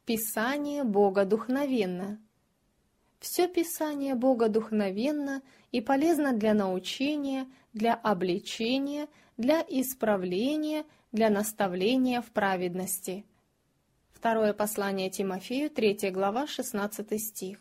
Писание богодухновенно. Все Писание богодухновенно и полезно для научения, для обличения, для исправления, для наставления в праведности. Второе послание Тимофею, 3 глава, 16 стих.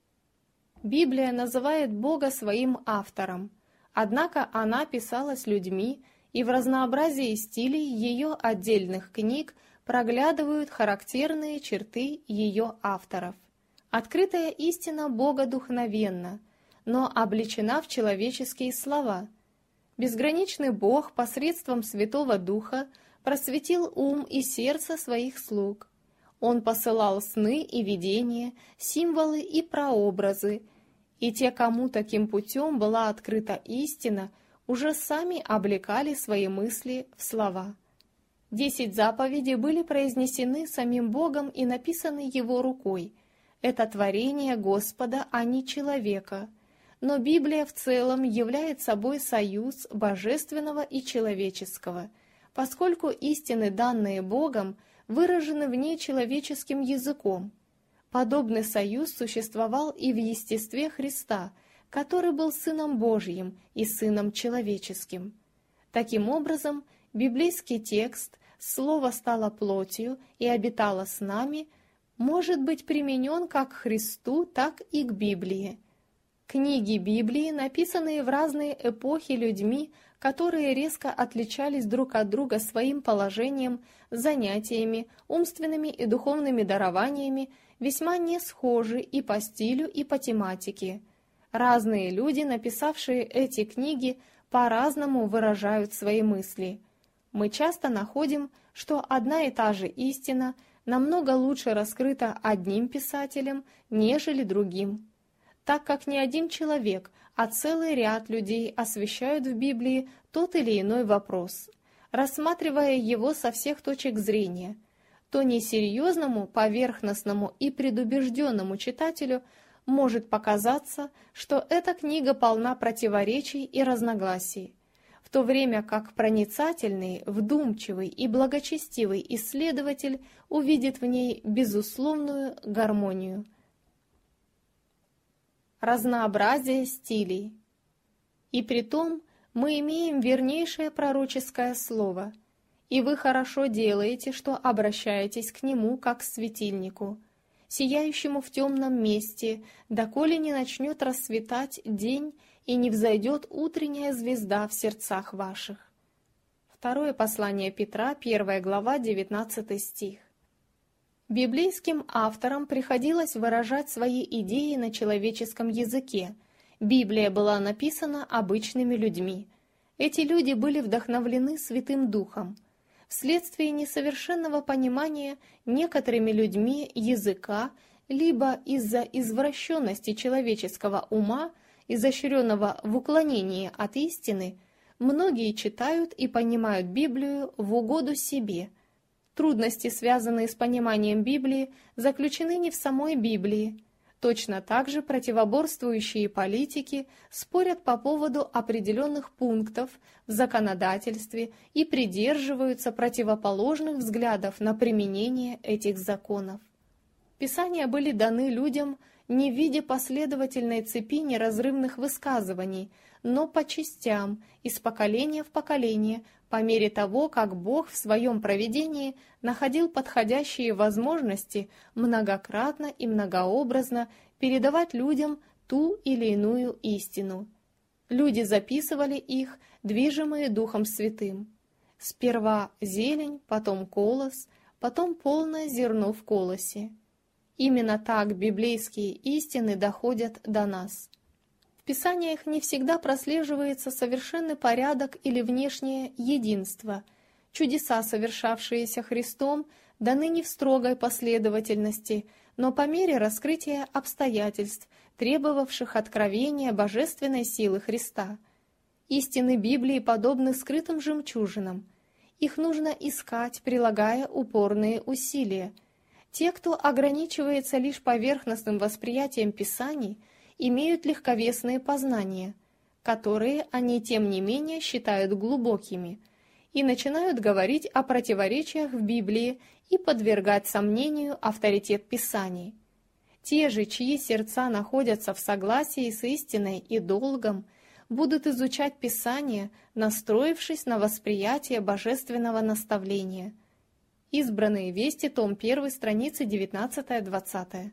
Библия называет Бога своим автором, однако она писалась людьми, и в разнообразии стилей ее отдельных книг проглядывают характерные черты ее авторов. Открытая истина богодухновенна, но облечена в человеческие слова. Безграничный Бог посредством Святого Духа просветил ум и сердце своих слуг. Он посылал сны и видения, символы и прообразы, и те, кому таким путем была открыта истина, уже сами облекали свои мысли в слова. 10 заповедей были произнесены самим Богом и написаны Его рукой. Это творение Господа, а не человека. Но Библия в целом является собой союз божественного и человеческого, поскольку истины, данные Богом, выражены в ней человеческим языком. Подобный союз существовал и в естестве Христа, который был Сыном Божьим и Сыном человеческим. Таким образом, библейский текст «Слово стало плотью и обитало с нами» может быть применен как к Христу, так и к Библии. Книги Библии, написанные в разные эпохи людьми, которые резко отличались друг от друга своим положением, занятиями, умственными и духовными дарованиями, весьма не схожи и по стилю, и по тематике. Разные люди, написавшие эти книги, по-разному выражают свои мысли. Мы часто находим, что одна и та же истина намного лучше раскрыта одним писателем, нежели другим. Так как не один человек, а целый ряд людей освещают в Библии тот или иной вопрос, рассматривая его со всех точек зрения, то несерьезному, поверхностному и предубежденному читателю может показаться, что эта книга полна противоречий и разногласий, в то время как проницательный, вдумчивый и благочестивый исследователь увидит в ней безусловную гармонию. Разнообразие стилей. И притом мы имеем вернейшее пророческое слово, и вы хорошо делаете, что обращаетесь к нему как к светильнику, сияющему в темном месте, доколе не начнет расцветать день и не взойдет утренняя звезда в сердцах ваших. Второе послание Петра, 1 глава, 19 стих. Библейским авторам приходилось выражать свои идеи на человеческом языке. Библия была написана обычными людьми. Эти люди были вдохновлены Святым Духом. Вследствие несовершенного понимания некоторыми людьми языка, либо из-за извращенности человеческого ума, изощренного в уклонении от истины, многие читают и понимают Библию в угоду себе. Трудности, связанные с пониманием Библии, заключены не в самой Библии. Точно так же противоборствующие политики спорят по поводу определенных пунктов в законодательстве и придерживаются противоположных взглядов на применение этих законов. Писания были даны людям не в виде последовательной цепи неразрывных высказываний, но по частям, из поколения в поколение, по мере того, как Бог в своем провидении находил подходящие возможности многократно и многообразно передавать людям ту или иную истину. Люди записывали их, движимые Духом Святым. Сперва зелень, потом колос, потом полное зерно в колосе. Именно так библейские истины доходят до нас. В Писаниях не всегда прослеживается совершенный порядок или внешнее единство. Чудеса, совершавшиеся Христом, даны не в строгой последовательности, но по мере раскрытия обстоятельств, требовавших откровения божественной силы Христа. Истины Библии подобны скрытым жемчужинам. Их нужно искать, прилагая упорные усилия. Те, кто ограничивается лишь поверхностным восприятием Писаний, имеют легковесные познания, которые они, тем не менее, считают глубокими, и начинают говорить о противоречиях в Библии и подвергать сомнению авторитет Писаний. Те же, чьи сердца находятся в согласии с истиной и долгом, будут изучать Писание, настроившись на восприятие божественного наставления. Избранные вести, том 1, страницы 19-20.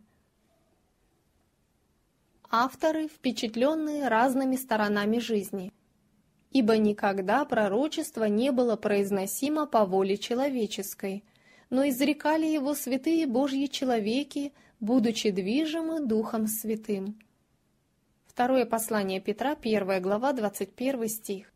Авторы, впечатленные разными сторонами жизни. Ибо никогда пророчество не было произносимо по воле человеческой, но изрекали его святые Божьи человеки, будучи движимы Духом Святым. Второе послание Петра, 1 глава, 21 стих.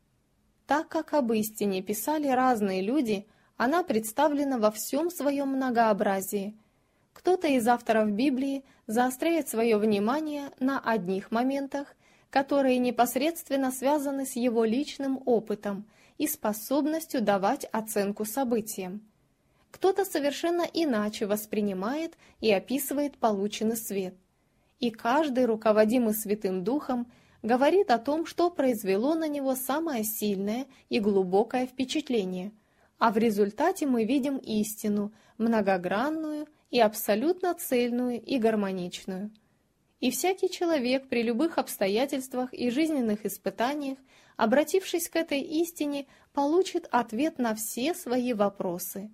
Так как об истине писали разные люди, она представлена во всем своем многообразии. Кто-то из авторов Библии заостряет свое внимание на одних моментах, которые непосредственно связаны с его личным опытом и способностью давать оценку событиям. Кто-то совершенно иначе воспринимает и описывает полученный свет. И каждый, руководимый Святым Духом, говорит о том, что произвело на него самое сильное и глубокое впечатление, а в результате мы видим истину, многогранную и абсолютно цельную и гармоничную. И всякий человек при любых обстоятельствах и жизненных испытаниях, обратившись к этой истине, получит ответ на все свои вопросы.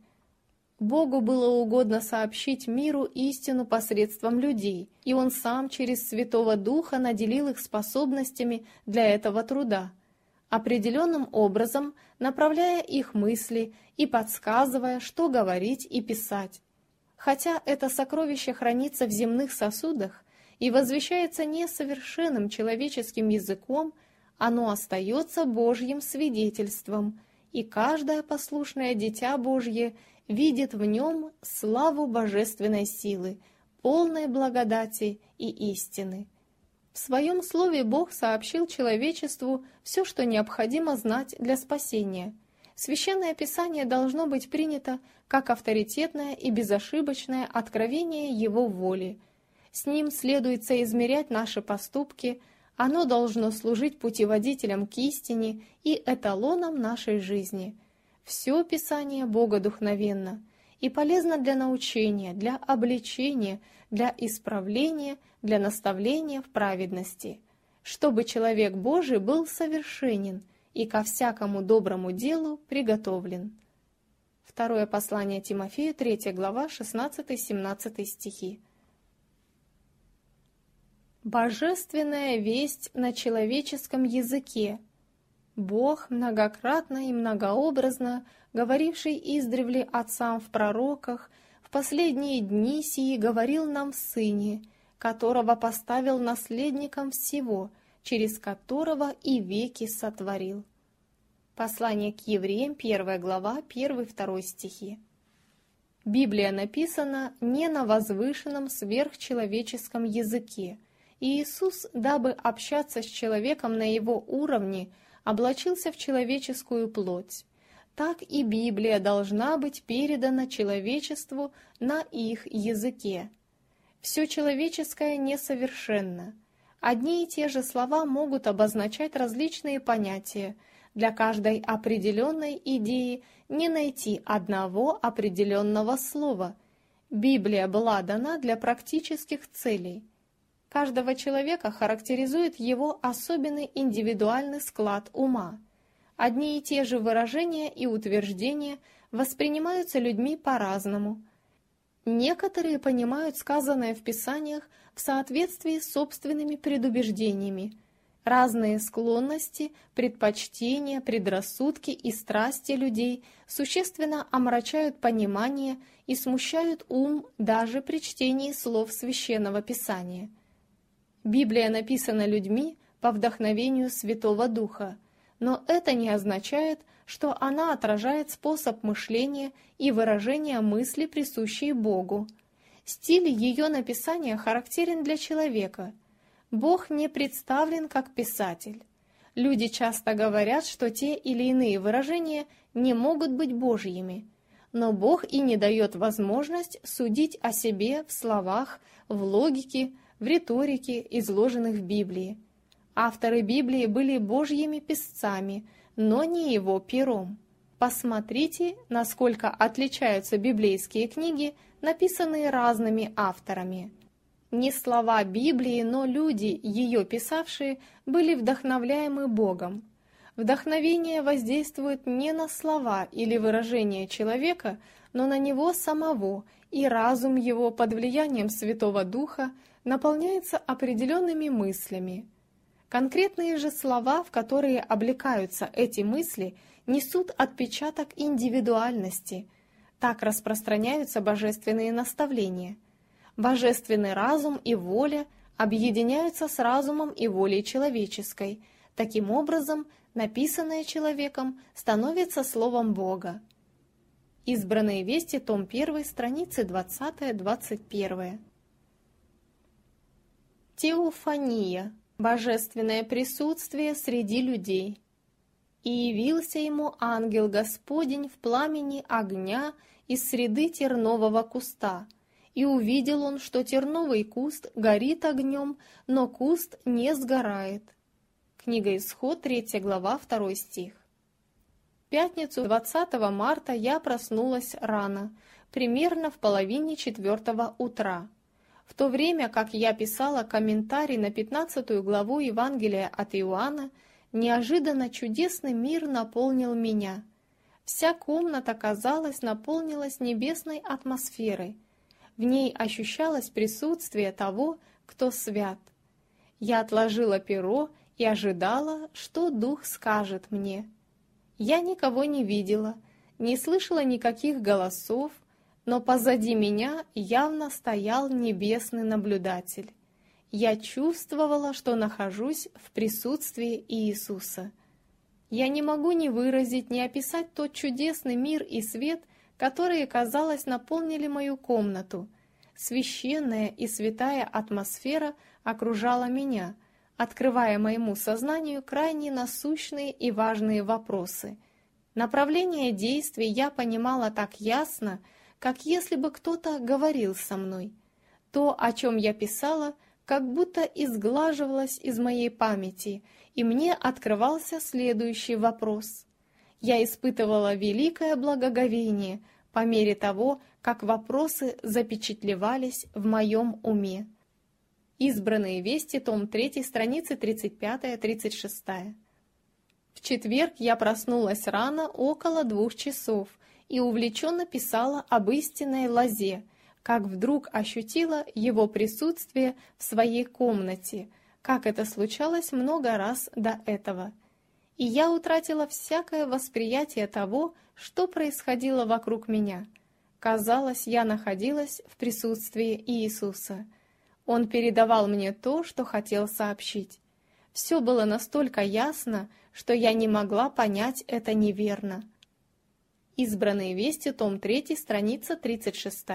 Богу было угодно сообщить миру истину посредством людей, и Он Сам через Святого Духа наделил их способностями для этого труда, определенным образом направляя их мысли и подсказывая, что говорить и писать. Хотя это сокровище хранится в земных сосудах и возвещается несовершенным человеческим языком, оно остается Божьим свидетельством, и каждое послушное дитя Божье видит в нем славу божественной силы, полной благодати и истины. В своем слове Бог сообщил человечеству все, что необходимо знать для спасения. Священное Писание должно быть принято как авторитетное и безошибочное откровение Его воли. С ним следует соизмерять наши поступки, оно должно служить путеводителем к истине и эталоном нашей жизни. Все Писание богодухновенно и полезно для научения, для обличения, для исправления, для наставления в праведности, чтобы человек Божий был совершенен и ко всякому доброму делу приготовлен. Второе послание Тимофею, 3 глава, 16-17 стихи. Божественная весть на человеческом языке. Бог, многократно и многообразно говоривший издревле отцам в пророках, в последние дни сии говорил нам в Сыне, которого поставил наследником всего, через которого и веки сотворил. Послание к евреям, 1 глава, 1-2 стихи. Библия написана не на возвышенном сверхчеловеческом языке, и Иисус, дабы общаться с человеком на его уровне, облачился в человеческую плоть. Так и Библия должна быть передана человечеству на их языке. Все человеческое несовершенно. Одни и те же слова могут обозначать различные понятия. Для каждой определенной идеи не найти одного определенного слова. Библия была дана для практических целей. Каждого человека характеризует его особенный индивидуальный склад ума. Одни и те же выражения и утверждения воспринимаются людьми по-разному. Некоторые понимают сказанное в Писаниях в соответствии с собственными предубеждениями. Разные склонности, предпочтения, предрассудки и страсти людей существенно омрачают понимание и смущают ум даже при чтении слов Священного Писания. Библия написана людьми по вдохновению Святого Духа, но это не означает, что она отражает способ мышления и выражения мысли, присущие Богу. Стиль ее написания характерен для человека. Бог не представлен как писатель. Люди часто говорят, что те или иные выражения не могут быть Божьими, но Бог и не дает возможность судить о себе в словах, в логике, в риторике, изложенных в Библии. Авторы Библии были Божьими писцами, но не его пером. Посмотрите, насколько отличаются библейские книги, написанные разными авторами. Не слова Библии, но люди, ее писавшие, были вдохновляемы Богом. Вдохновение воздействует не на слова или выражения человека, но на него самого, и разум его под влиянием Святого Духа наполняется определенными мыслями. Конкретные же слова, в которые облекаются эти мысли, несут отпечаток индивидуальности. Так распространяются божественные наставления. Божественный разум и воля объединяются с разумом и волей человеческой. Таким образом, написанное человеком становится словом Бога. Избранные вести, том 1, страницы 20-21. Теофания. Божественное присутствие среди людей. «И явился ему ангел Господень в пламени огня из среды тернового куста, и увидел он, что терновый куст горит огнем, но куст не сгорает». Книга Исход, 3 глава, 2 стих. В пятницу 20 марта я проснулась рано, примерно в половине 4 утра. В то время, как я писала комментарий на 15 главу Евангелия от Иоанна, неожиданно чудесный мир наполнил меня. Вся комната, казалось, наполнилась небесной атмосферой. В ней ощущалось присутствие того, кто свят. Я отложила перо и ожидала, что Дух скажет мне. Я никого не видела, не слышала никаких голосов, но позади меня явно стоял небесный наблюдатель. Я чувствовала, что нахожусь в присутствии Иисуса. Я не могу ни выразить, ни описать тот чудесный мир и свет, которые, казалось, наполнили мою комнату. Священная и святая атмосфера окружала меня, открывая моему сознанию крайне насущные и важные вопросы. Направление действий я понимала так ясно, как если бы кто-то говорил со мной. То, о чем я писала, как будто изглаживалось из моей памяти, и мне открывался следующий вопрос. Я испытывала великое благоговение по мере того, как вопросы запечатлевались в моем уме. Избранные вести, том 3, страницы 35-36. В четверг я проснулась рано, около 2 часов, и увлеченно писала об истинной лозе, как вдруг ощутила его присутствие в своей комнате, как это случалось много раз до этого. И я утратила всякое восприятие того, что происходило вокруг меня. Казалось, я находилась в присутствии Иисуса. Он передавал мне то, что хотел сообщить. Все было настолько ясно, что я не могла понять это неверно. Избранные вести, том 3, страница 36.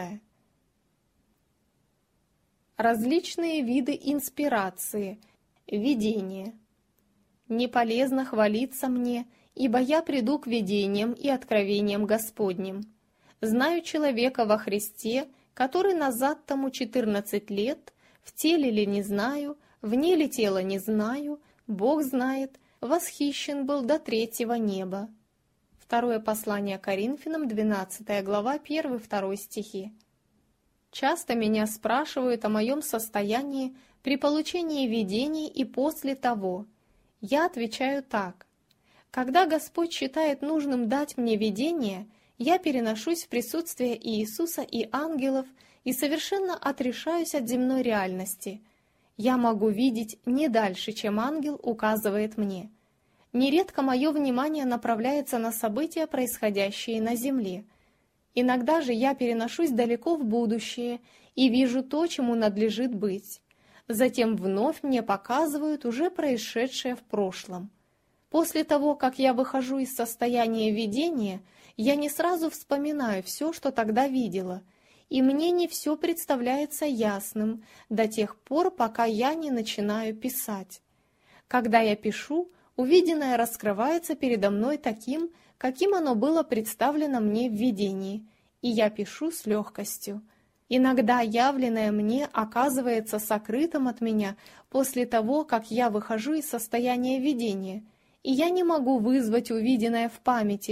Различные виды инспирации, видения. Не полезно хвалиться мне, ибо я приду к видениям и откровениям Господним. Знаю человека во Христе, который назад тому 14 лет, в теле ли не знаю, вне ли тела не знаю, Бог знает, восхищен был до 3-го неба. Второе послание Коринфянам, 12 глава, 1-2 стихи. Часто меня спрашивают о моем состоянии при получении видений и после того. Я отвечаю так. Когда Господь считает нужным дать мне видение, я переношусь в присутствие Иисуса и ангелов и совершенно отрешаюсь от земной реальности. Я могу видеть не дальше, чем ангел указывает мне. Нередко мое внимание направляется на события, происходящие на земле. Иногда же я переношусь далеко в будущее и вижу то, чему надлежит быть. Затем вновь мне показывают уже происшедшее в прошлом. После того, как я выхожу из состояния видения, я не сразу вспоминаю все, что тогда видела, и мне не все представляется ясным до тех пор, пока я не начинаю писать. Когда я пишу, увиденное раскрывается передо мной таким, каким оно было представлено мне в видении, и я пишу с легкостью. Иногда явленное мне оказывается сокрытым от меня после того, как я выхожу из состояния видения, и я не могу вызвать увиденное в памяти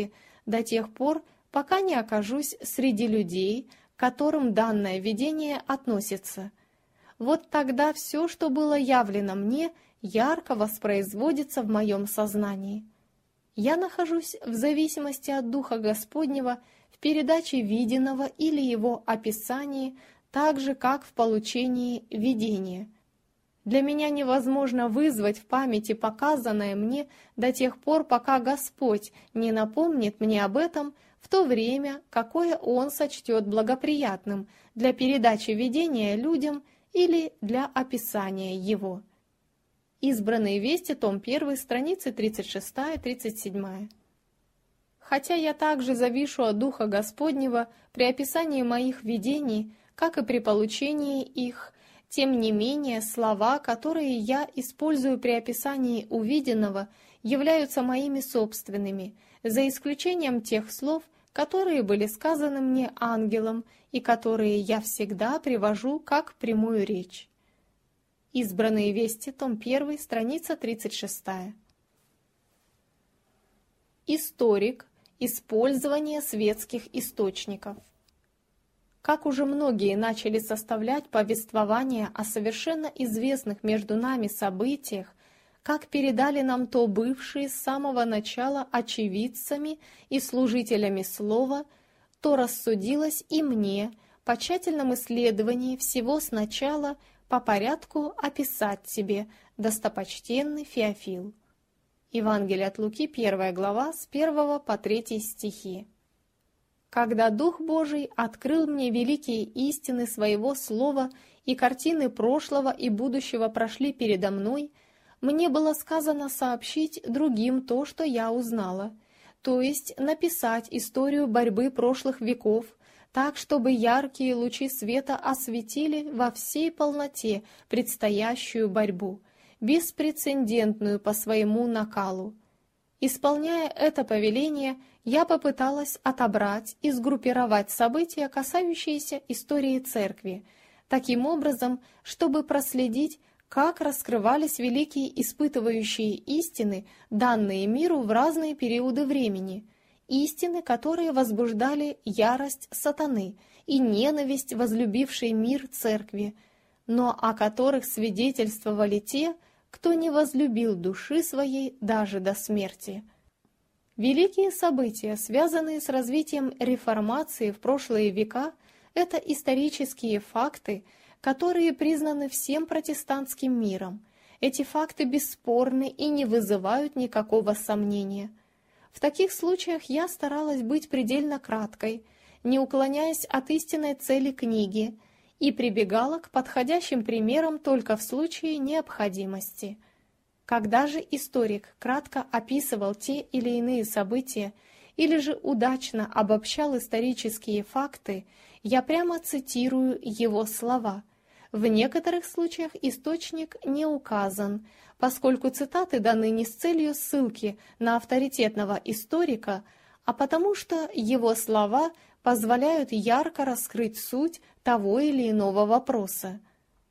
до тех пор, пока не окажусь среди людей, к которым данное видение относится. Вот тогда все, что было явлено мне, ярко воспроизводится в моем сознании. Я нахожусь в зависимости от Духа Господнего в передаче виденного или его описании, так же, как в получении видения. Для меня невозможно вызвать в памяти показанное мне до тех пор, пока Господь не напомнит мне об этом в то время, какое Он сочтет благоприятным для передачи видения людям или для описания его. Избранные вести, том 1, страницы 36-37. Хотя я также завишу от Духа Господнего при описании моих видений, как и при получении их, тем не менее слова, которые я использую при описании увиденного, являются моими собственными, за исключением тех слов, которые были сказаны мне ангелом и которые я всегда привожу как прямую речь. Избранные вести, том 1, страница 36. Историк. Использование светских источников. Как уже многие начали составлять повествования о совершенно известных между нами событиях, как передали нам то бывшие с самого начала очевидцами и служителями слова, то рассудилось и мне по тщательном исследовании всего сначала по порядку описать тебе, достопочтенный Феофил. Евангелие от Луки, 1 глава, с 1 по 3 стихи. Когда Дух Божий открыл мне великие истины своего слова, и картины прошлого и будущего прошли передо мной, мне было сказано сообщить другим то, что я узнала, то есть написать историю борьбы прошлых веков, так, чтобы яркие лучи света осветили во всей полноте предстоящую борьбу, беспрецедентную по своему накалу. Исполняя это повеление, я попыталась отобрать и сгруппировать события, касающиеся истории Церкви, таким образом, чтобы проследить, как раскрывались великие испытывающие истины, данные миру в разные периоды времени, истины, которые возбуждали ярость сатаны и ненависть возлюбившей мир Церкви, но о которых свидетельствовали те, кто не возлюбил души своей даже до смерти. Великие события, связанные с развитием реформации в прошлые века, это исторические факты, которые признаны всем протестантским миром. Эти факты бесспорны и не вызывают никакого сомнения. В таких случаях я старалась быть предельно краткой, не уклоняясь от истинной цели книги, и прибегала к подходящим примерам только в случае необходимости. Когда же историк кратко описывал те или иные события или же удачно обобщал исторические факты, я прямо цитирую его слова. В некоторых случаях источник не указан, поскольку цитаты даны не с целью ссылки на авторитетного историка, а потому что его слова позволяют ярко раскрыть суть того или иного вопроса.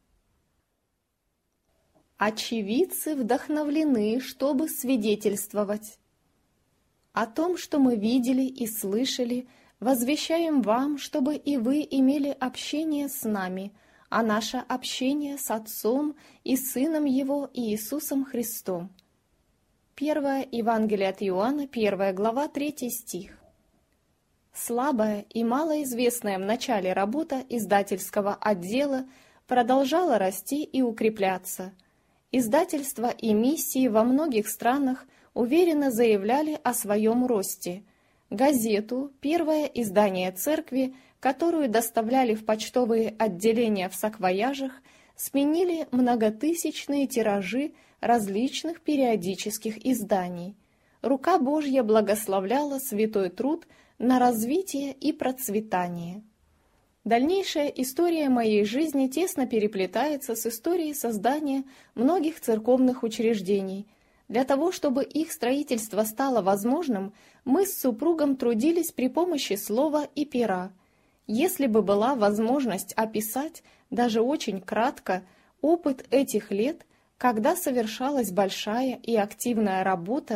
Очевидцы вдохновлены, чтобы свидетельствовать. О том, что мы видели и слышали, возвещаем вам, чтобы и вы имели общение с нами, а наше общение с Отцом и Сыном Его Иисусом Христом. 1 Евангелие от Иоанна, 1 глава, 3 стих. Слабая и малоизвестная в начале работа издательского отдела продолжала расти и укрепляться. Издательства и миссии во многих странах уверенно заявляли о своем росте. Газету, первое издание церкви, которую доставляли в почтовые отделения в саквояжах, сменили многотысячные тиражи различных периодических изданий. Рука Божья благословляла святой труд на развитие и процветание. Дальнейшая история моей жизни тесно переплетается с историей создания многих церковных учреждений. Для того, чтобы их строительство стало возможным, мы с супругом трудились при помощи слова и пера. Если бы была возможность описать, даже очень кратко, опыт этих лет, когда совершалась большая и активная работа,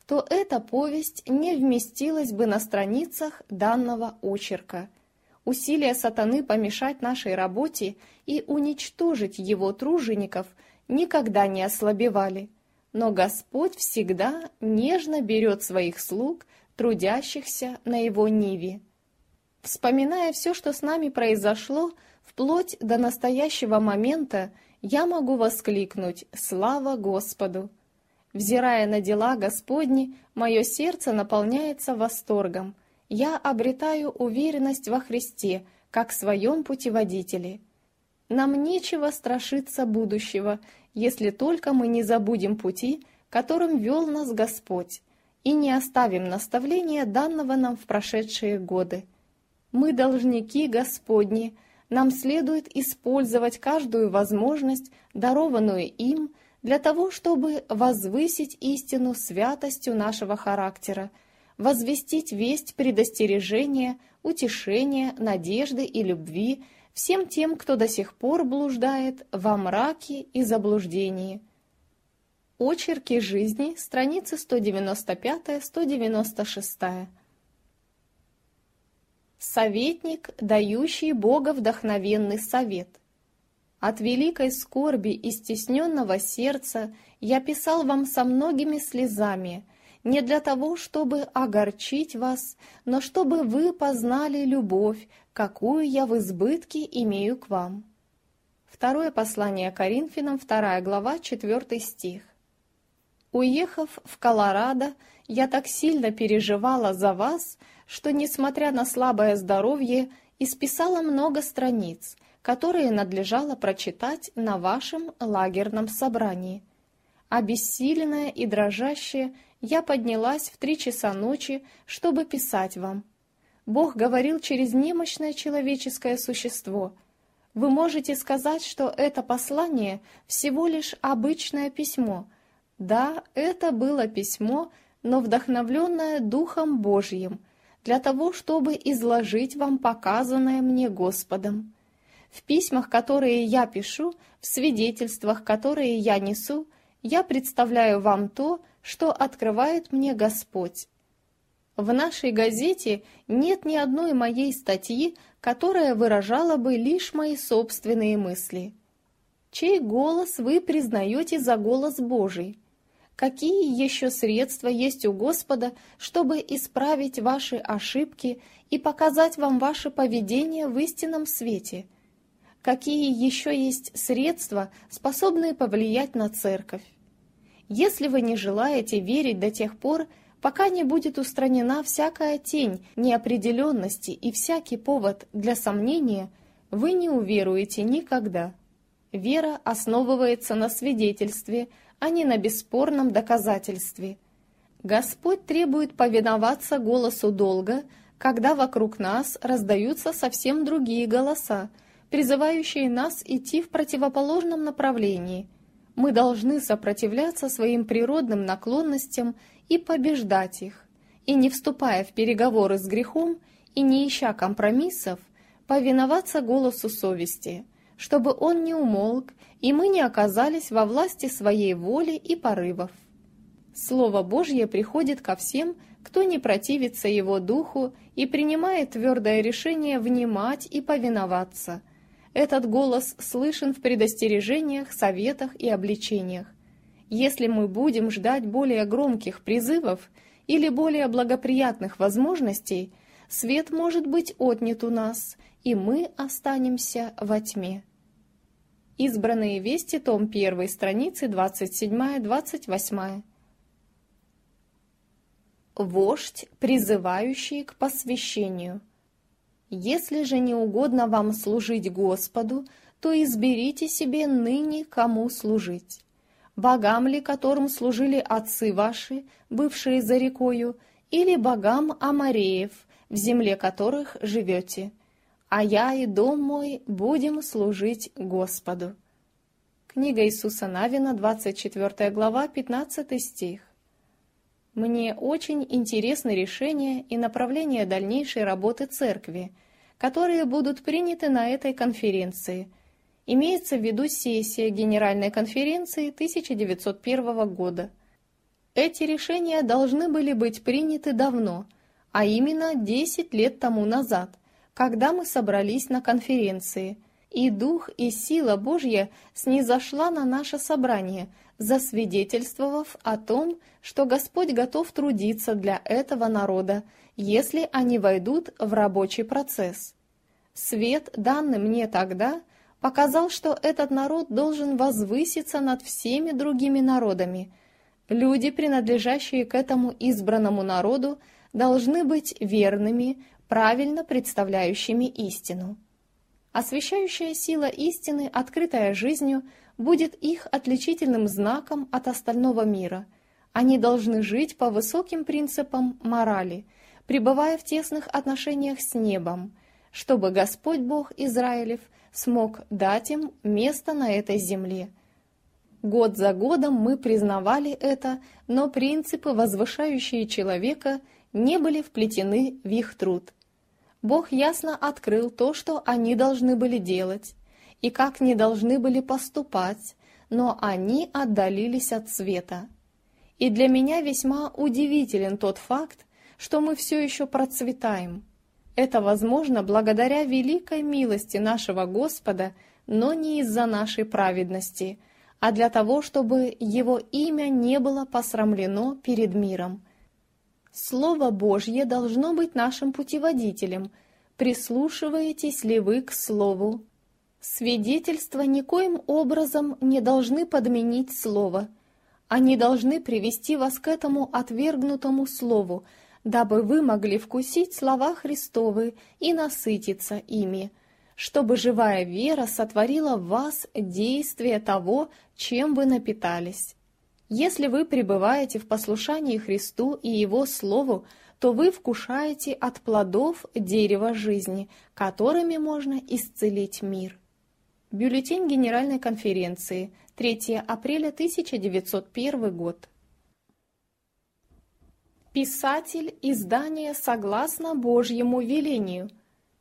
то эта повесть не вместилась бы на страницах данного очерка. Усилия сатаны помешать нашей работе и уничтожить его тружеников никогда не ослабевали, но Господь всегда нежно берет своих слуг, трудящихся на его ниве. Вспоминая все, что с нами произошло, вплоть до настоящего момента, я могу воскликнуть «Слава Господу!». Взирая на дела Господни, мое сердце наполняется восторгом. Я обретаю уверенность во Христе, как в своем путеводителе. Нам нечего страшиться будущего, если только мы не забудем пути, которым вел нас Господь, и не оставим наставления данного нам в прошедшие годы. Мы должники Господни, нам следует использовать каждую возможность, дарованную им, для того, чтобы возвысить истину святостью нашего характера, возвестить весть предостережения, утешения, надежды и любви всем тем, кто до сих пор блуждает во мраке и заблуждении. Очерки жизни, страницы 195-196. Советник, дающий боговдохновенный совет. От великой скорби и стесненного сердца я писал вам со многими слезами, не для того, чтобы огорчить вас, но чтобы вы познали любовь, какую я в избытке имею к вам. Второе послание Коринфянам, 2 глава, 4 стих. Уехав в Колорадо, я так сильно переживала за вас, что, несмотря на слабое здоровье, исписала много страниц, которые надлежало прочитать на вашем лагерном собрании. Обессиленная и дрожащая, я поднялась в 3 часа ночи, чтобы писать вам. Бог говорил через немощное человеческое существо. Вы можете сказать, что это послание всего лишь обычное письмо. Да, это было письмо, но вдохновленное Духом Божьим, для того, чтобы изложить вам показанное мне Господом. В письмах, которые я пишу, в свидетельствах, которые я несу, я представляю вам то, что открывает мне Господь. В нашей газете нет ни одной моей статьи, которая выражала бы лишь мои собственные мысли. Чей голос вы признаете за голос Божий? Какие еще средства есть у Господа, чтобы исправить ваши ошибки и показать вам ваше поведение в истинном свете? Какие еще есть средства, способные повлиять на церковь? Если вы не желаете верить до тех пор, пока не будет устранена всякая тень неопределенности и всякий повод для сомнения, вы не уверуете никогда. Вера основывается на свидетельстве, а не на бесспорном доказательстве. Господь требует повиноваться голосу долга, когда вокруг нас раздаются совсем другие голоса, призывающие нас идти в противоположном направлении. Мы должны сопротивляться своим природным наклонностям и побеждать их, и, не вступая в переговоры с грехом и не ища компромиссов, повиноваться голосу совести, чтобы он не умолк, и мы не оказались во власти своей воли и порывов. Слово Божье приходит ко всем, кто не противится его духу и принимает твердое решение внимать и повиноваться. Этот голос слышен в предостережениях, советах и обличениях. Если мы будем ждать более громких призывов или более благоприятных возможностей, свет может быть отнят у нас, и мы останемся во тьме. Избранные вести, том 1, страницы 27-28. Вождь, призывающий к посвящению. Если же не угодно вам служить Господу, то изберите себе ныне, кому служить. Богам ли, которым служили отцы ваши, бывшие за рекою, или богам амореев, в земле которых живете? А я и дом мой будем служить Господу. Книга Иисуса Навина, 24 глава, 15 стих. Мне очень интересны решения и направления дальнейшей работы Церкви, которые будут приняты на этой конференции. Имеется в виду сессия Генеральной конференции 1901 года. Эти решения должны были быть приняты давно, а именно 10 лет тому назад, когда мы собрались на конференции, и Дух и сила Божья снизошла на наше собрание, засвидетельствовав о том, что Господь готов трудиться для этого народа, если они войдут в рабочий процесс. Свет, данный мне тогда, показал, что этот народ должен возвыситься над всеми другими народами. Люди, принадлежащие к этому избранному народу, должны быть верными, правильно представляющими истину. Освящающая сила истины, открытая жизнью, будет их отличительным знаком от остального мира. Они должны жить по высоким принципам морали, пребывая в тесных отношениях с небом, чтобы Господь Бог Израилев смог дать им место на этой земле. Год за годом мы признавали это, но принципы, возвышающие человека, не были вплетены в их труд. Бог ясно открыл то, что они должны были делать, и как не должны были поступать, но они отдалились от света. И для меня весьма удивителен тот факт, что мы все еще процветаем. Это возможно благодаря великой милости нашего Господа, но не из-за нашей праведности, а для того, чтобы Его имя не было посрамлено перед миром. Слово Божье должно быть нашим путеводителем. Прислушиваетесь ли вы к Слову? Свидетельства никоим образом не должны подменить Слово. Они должны привести вас к этому отвергнутому Слову, дабы вы могли вкусить слова Христовы и насытиться ими, чтобы живая вера сотворила в вас действие того, чем вы напитались. Если вы пребываете в послушании Христу и Его Слову, то вы вкушаете от плодов дерева жизни, которыми можно исцелить мир. Бюллетень Генеральной конференции, 3 апреля 1901 год. Писатель издания согласно Божьему велению.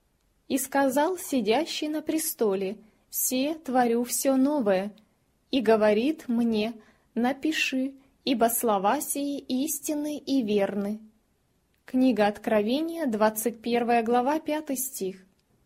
«И сказал сидящий на престоле: все творю все новое, и говорит мне: напиши, ибо слова сии истинны и верны». Книга Откровения, 21 глава, 5 стих.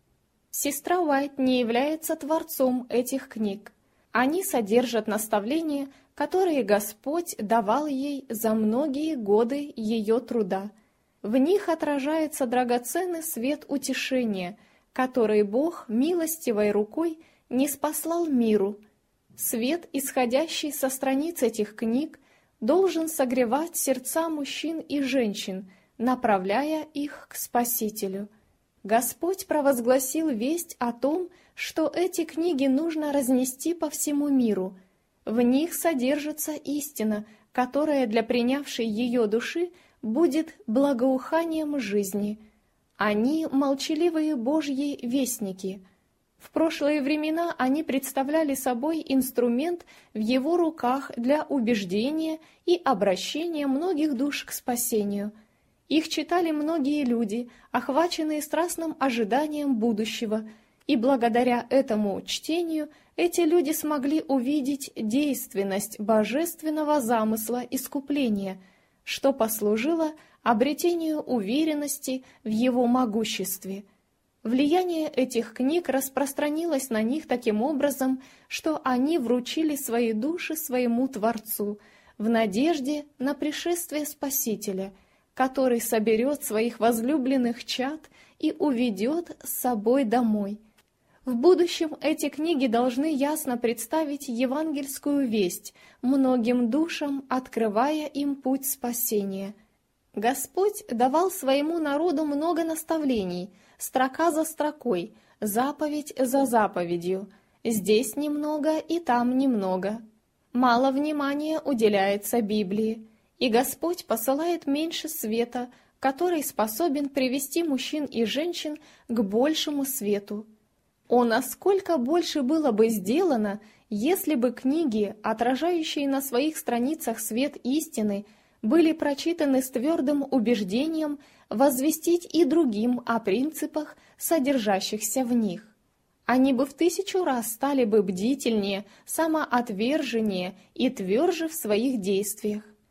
Сестра Уайт не является творцом этих книг. Они содержат наставления, которые Господь давал ей за многие годы ее труда. В них отражается драгоценный свет утешения, который Бог милостивой рукой ниспослал миру. Свет, исходящий со страниц этих книг, должен согревать сердца мужчин и женщин, направляя их к Спасителю. Господь провозгласил весть о том, что эти книги нужно разнести по всему миру. В них содержится истина, которая для принявшей ее души будет благоуханием жизни. Они — молчаливые Божьи вестники. В прошлые времена они представляли собой инструмент в Его руках для убеждения и обращения многих душ к спасению. Их читали многие люди, охваченные страстным ожиданием будущего, и благодаря этому чтению эти люди смогли увидеть действенность божественного замысла искупления, что послужило обретению уверенности в его могуществе. Влияние этих книг распространилось на них таким образом, что они вручили свои души своему Творцу в надежде на пришествие Спасителя, который соберет своих возлюбленных чад и уведет с собой домой. В будущем эти книги должны ясно представить евангельскую весть многим душам, открывая им путь спасения. Господь давал своему народу много наставлений, строка за строкой, заповедь за заповедью, здесь немного и там немного. Мало внимания уделяется Библии, и Господь посылает меньше света, который способен привести мужчин и женщин к большему свету. О, насколько больше было бы сделано, если бы книги, отражающие на своих страницах свет истины, были прочитаны с твердым убеждением возвестить и другим о принципах, содержащихся в них. Они бы в 1000 раз стали бы бдительнее, самоотверженнее и тверже в своих действиях.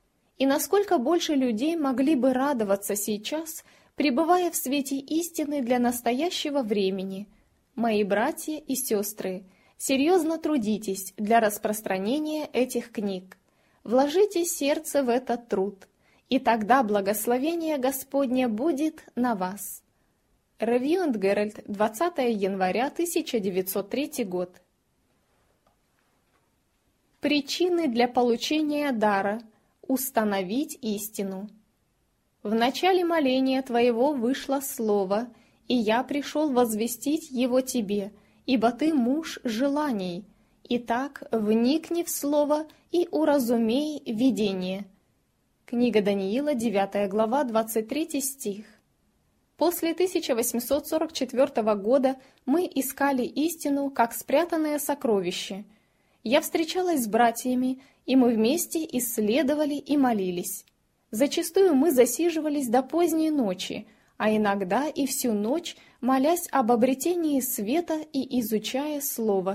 и насколько больше людей могли бы радоваться сейчас, пребывая в свете истины для настоящего времени. Мои братья и сестры, серьезно трудитесь для распространения этих книг. Вложите сердце в этот труд, и тогда благословение Господне будет на вас. Ревью энд Геральт, 20 января 1903 год. Причины для получения дара. Установить истину. В начале моления Твоего вышло слово, и я пришел возвестить его Тебе, ибо Ты муж желаний. Итак, вникни в слово и уразумей видение. Книга Даниила, 9 глава, 23 стих. После 1844 года мы искали истину как спрятанное сокровище. Я встречалась с братьями, и мы вместе исследовали и молились. Зачастую мы засиживались до поздней ночи, а иногда и всю ночь, молясь об обретении света и изучая Слово.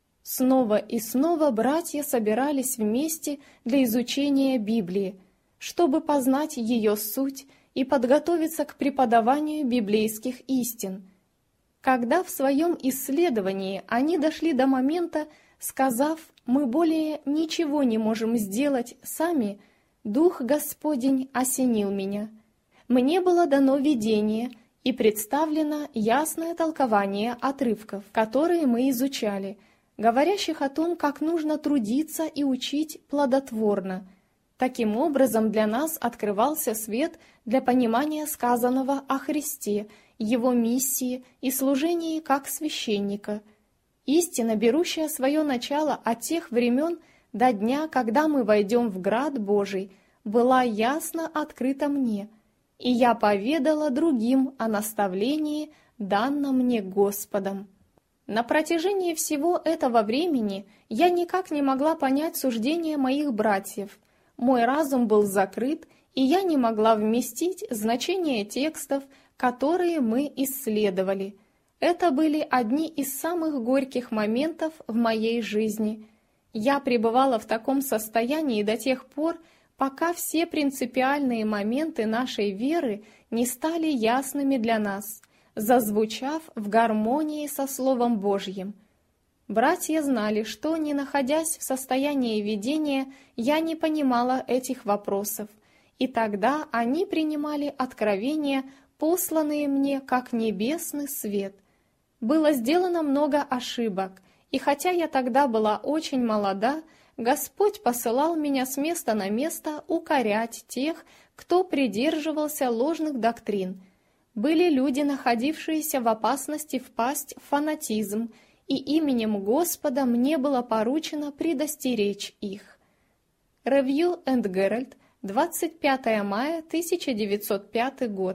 Снова и снова братья собирались вместе для изучения Библии, чтобы познать ее суть и подготовиться к преподаванию библейских истин. Когда в своем исследовании они дошли до момента, сказав: «Мы более ничего не можем сделать сами», Дух Господень осенил меня. Мне было дано видение и представлено ясное толкование отрывков, которые мы изучали, говорящих о том, как нужно трудиться и учить плодотворно. Таким образом, для нас открывался свет для понимания сказанного о Христе, Его миссии и служении как священника. Истина, берущая свое начало от тех времен до дня, когда мы войдем в град Божий, была ясно открыта мне, и я поведала другим о наставлении, данном мне Господом. На протяжении всего этого времени я никак не могла понять суждения моих братьев. Мой разум был закрыт, и я не могла вместить значение текстов, которые мы исследовали. Это были одни из самых горьких моментов в моей жизни. Я пребывала в таком состоянии до тех пор, пока все принципиальные моменты нашей веры не стали ясными для нас, зазвучав в гармонии со Словом Божьим. Братья знали, что, не находясь в состоянии видения, я не понимала этих вопросов, и тогда они принимали откровения, посланные мне как небесный свет. Было сделано много ошибок, и хотя я тогда была очень молода, Господь посылал меня с места на место укорять тех, кто придерживался ложных доктрин. Были люди, находившиеся в опасности впасть в фанатизм, и именем Господа мне было поручено предостеречь их. Ревью энд Геральт, 25 мая 1905 год.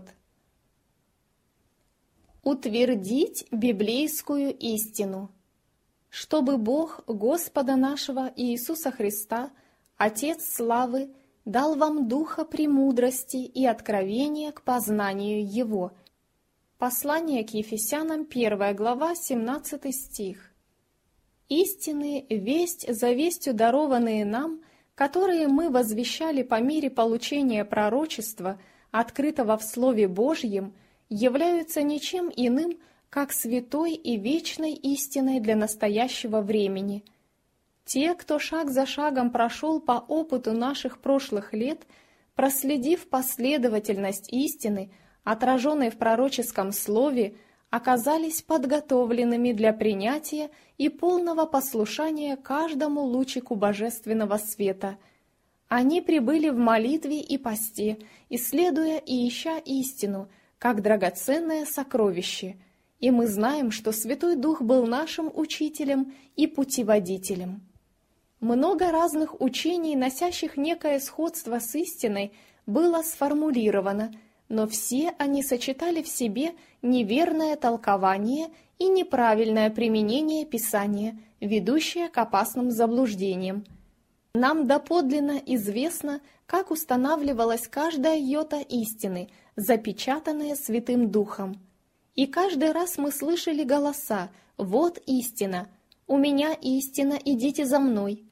Утвердить библейскую истину. Чтобы Бог Господа нашего Иисуса Христа, Отец славы, дал вам духа премудрости и откровения к познанию Его. Послание к Ефесянам, 1 глава, 17 стих. Истины, весть за вестью дарованные нам, которые мы возвещали по мере получения пророчества, открытого в Слове Божьем, являются ничем иным, как святой и вечной истиной для настоящего времени. Те, кто шаг за шагом прошел по опыту наших прошлых лет, проследив последовательность истины, отраженной в пророческом слове, оказались подготовленными для принятия и полного послушания каждому лучику божественного света. Они прибыли в молитве и посте, исследуя и ища истину, как драгоценное сокровище, и мы знаем, что Святой Дух был нашим учителем и путеводителем. Много разных учений, носящих некое сходство с истиной, было сформулировано, но все они сочетали в себе неверное толкование и неправильное применение Писания, ведущее к опасным заблуждениям. Нам доподлинно известно, как устанавливалась каждая йота истины, запечатанная Святым Духом. И каждый раз мы слышали голоса: «Вот истина! У меня истина, идите за мной!»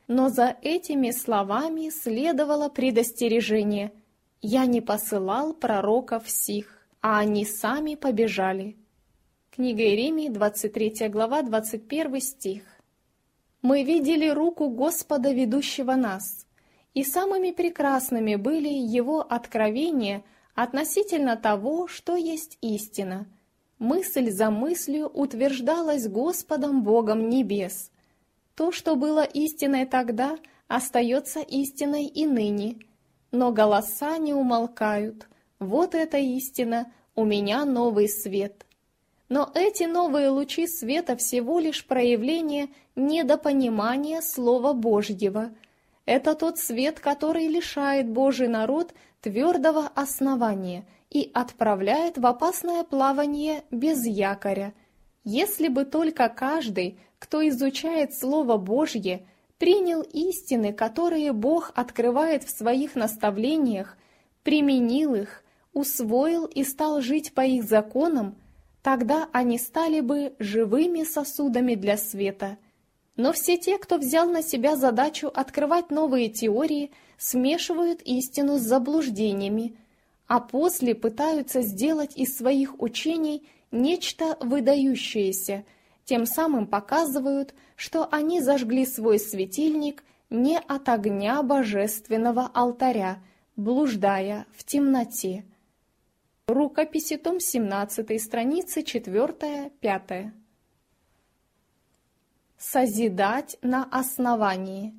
Но за этими словами следовало предостережение: «Я не посылал пророков сих, а они сами побежали». Книга Иеремии, 23 глава, 21 стих. Мы видели руку Господа, ведущего нас, и самыми прекрасными были Его откровения относительно того, что есть истина. Мысль за мыслью утверждалась Господом Богом небес. То, что было истиной тогда, остается истиной и ныне. Но голоса не умолкают. Вот эта истина, у меня новый свет. Но эти новые лучи света всего лишь проявление недопонимания Слова Божьего. Это тот свет, который лишает Божий народ твердого основания и отправляет в опасное плавание без якоря. Если бы только каждый, кто изучает Слово Божье, принял истины, которые Бог открывает в своих наставлениях, применил их, усвоил и стал жить по их законам, тогда они стали бы живыми сосудами для света. Но все те, кто взял на себя задачу открывать новые теории, смешивают истину с заблуждениями, а после пытаются сделать из своих учений нечто выдающееся, тем самым показывают, что они зажгли свой светильник не от огня божественного алтаря, блуждая в темноте. Рукописи, том 17, страницы 4-5. Созидать на основании.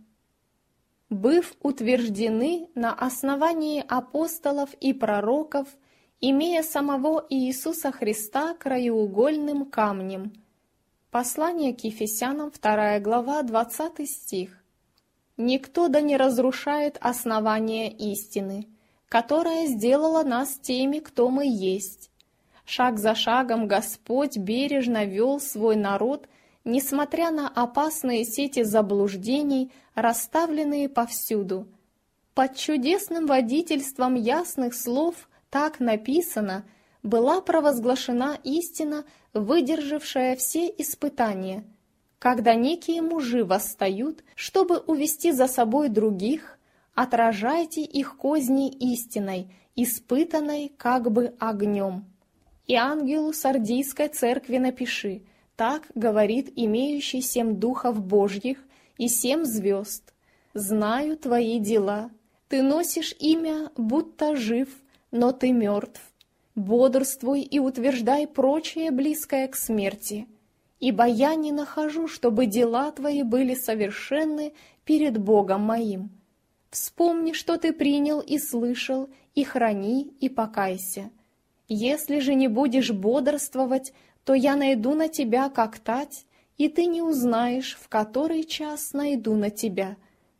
Быв утверждены на основании апостолов и пророков, имея самого Иисуса Христа краеугольным камнем. Послание к Ефесянам, 2 глава, 20 стих. Никто да не разрушает основание истины, которая сделала нас теми, кто мы есть. Шаг за шагом Господь бережно вел свой народ, несмотря на опасные сети заблуждений, расставленные повсюду. Под чудесным водительством ясных слов, так написано, была провозглашена истина, выдержавшая все испытания. Когда некие мужи восстают, чтобы увести за собой других, отражайте их козни истиной, испытанной как бы огнем. И ангелу Сардийской церкви напиши: так говорит имеющий 7 духов Божьих и 7 звезд. Знаю твои дела. Ты носишь имя, будто жив, но ты мертв. Бодрствуй и утверждай прочее, близкое к смерти. Ибо я не нахожу, чтобы дела твои были совершенны перед Богом моим. Вспомни, что ты принял и слышал, и храни, и покайся. Если же не будешь бодрствовать, то я найду на тебя, как тать, и ты не узнаешь, в который час найду на тебя».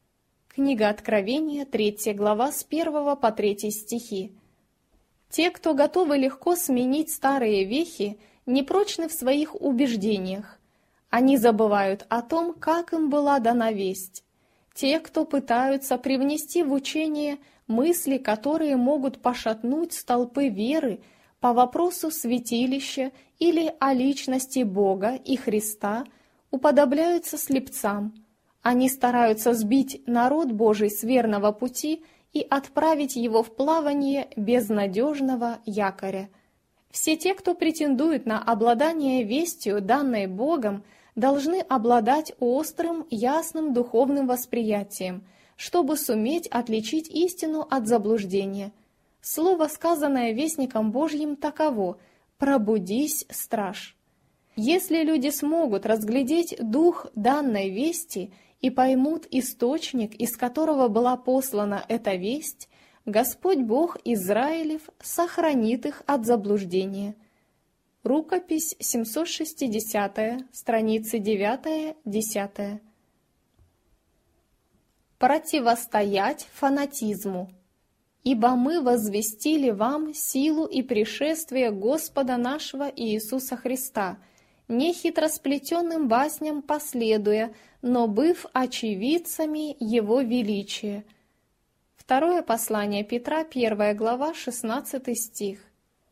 Книга Откровения, 3 глава, с 1 по 3 стихи. Те, кто готовы легко сменить старые вехи, непрочны в своих убеждениях. Они забывают о том, как им была дана весть. Те, кто пытаются привнести в учение мысли, которые могут пошатнуть столпы веры по вопросу святилища или о личности Бога и Христа, уподобляются слепцам. Они стараются сбить народ Божий с верного пути и отправить его в плавание без надежного якоря. Все те, кто претендует на обладание вестью, данной Богом, должны обладать острым, ясным духовным восприятием, чтобы суметь отличить истину от заблуждения. Слово, сказанное вестником Божьим, таково: «Пробудись, страж». Если люди смогут разглядеть дух данной вести и поймут источник, из которого была послана эта весть, Господь Бог Израилев сохранит их от заблуждения. Рукопись 760, страницы 9-10. Противостоять фанатизму. «Ибо мы возвестили вам силу и пришествие Господа нашего Иисуса Христа, не хитросплетенным басням последуя, но быв очевидцами Его величия». Второе послание Петра, 1 глава, 16 стих.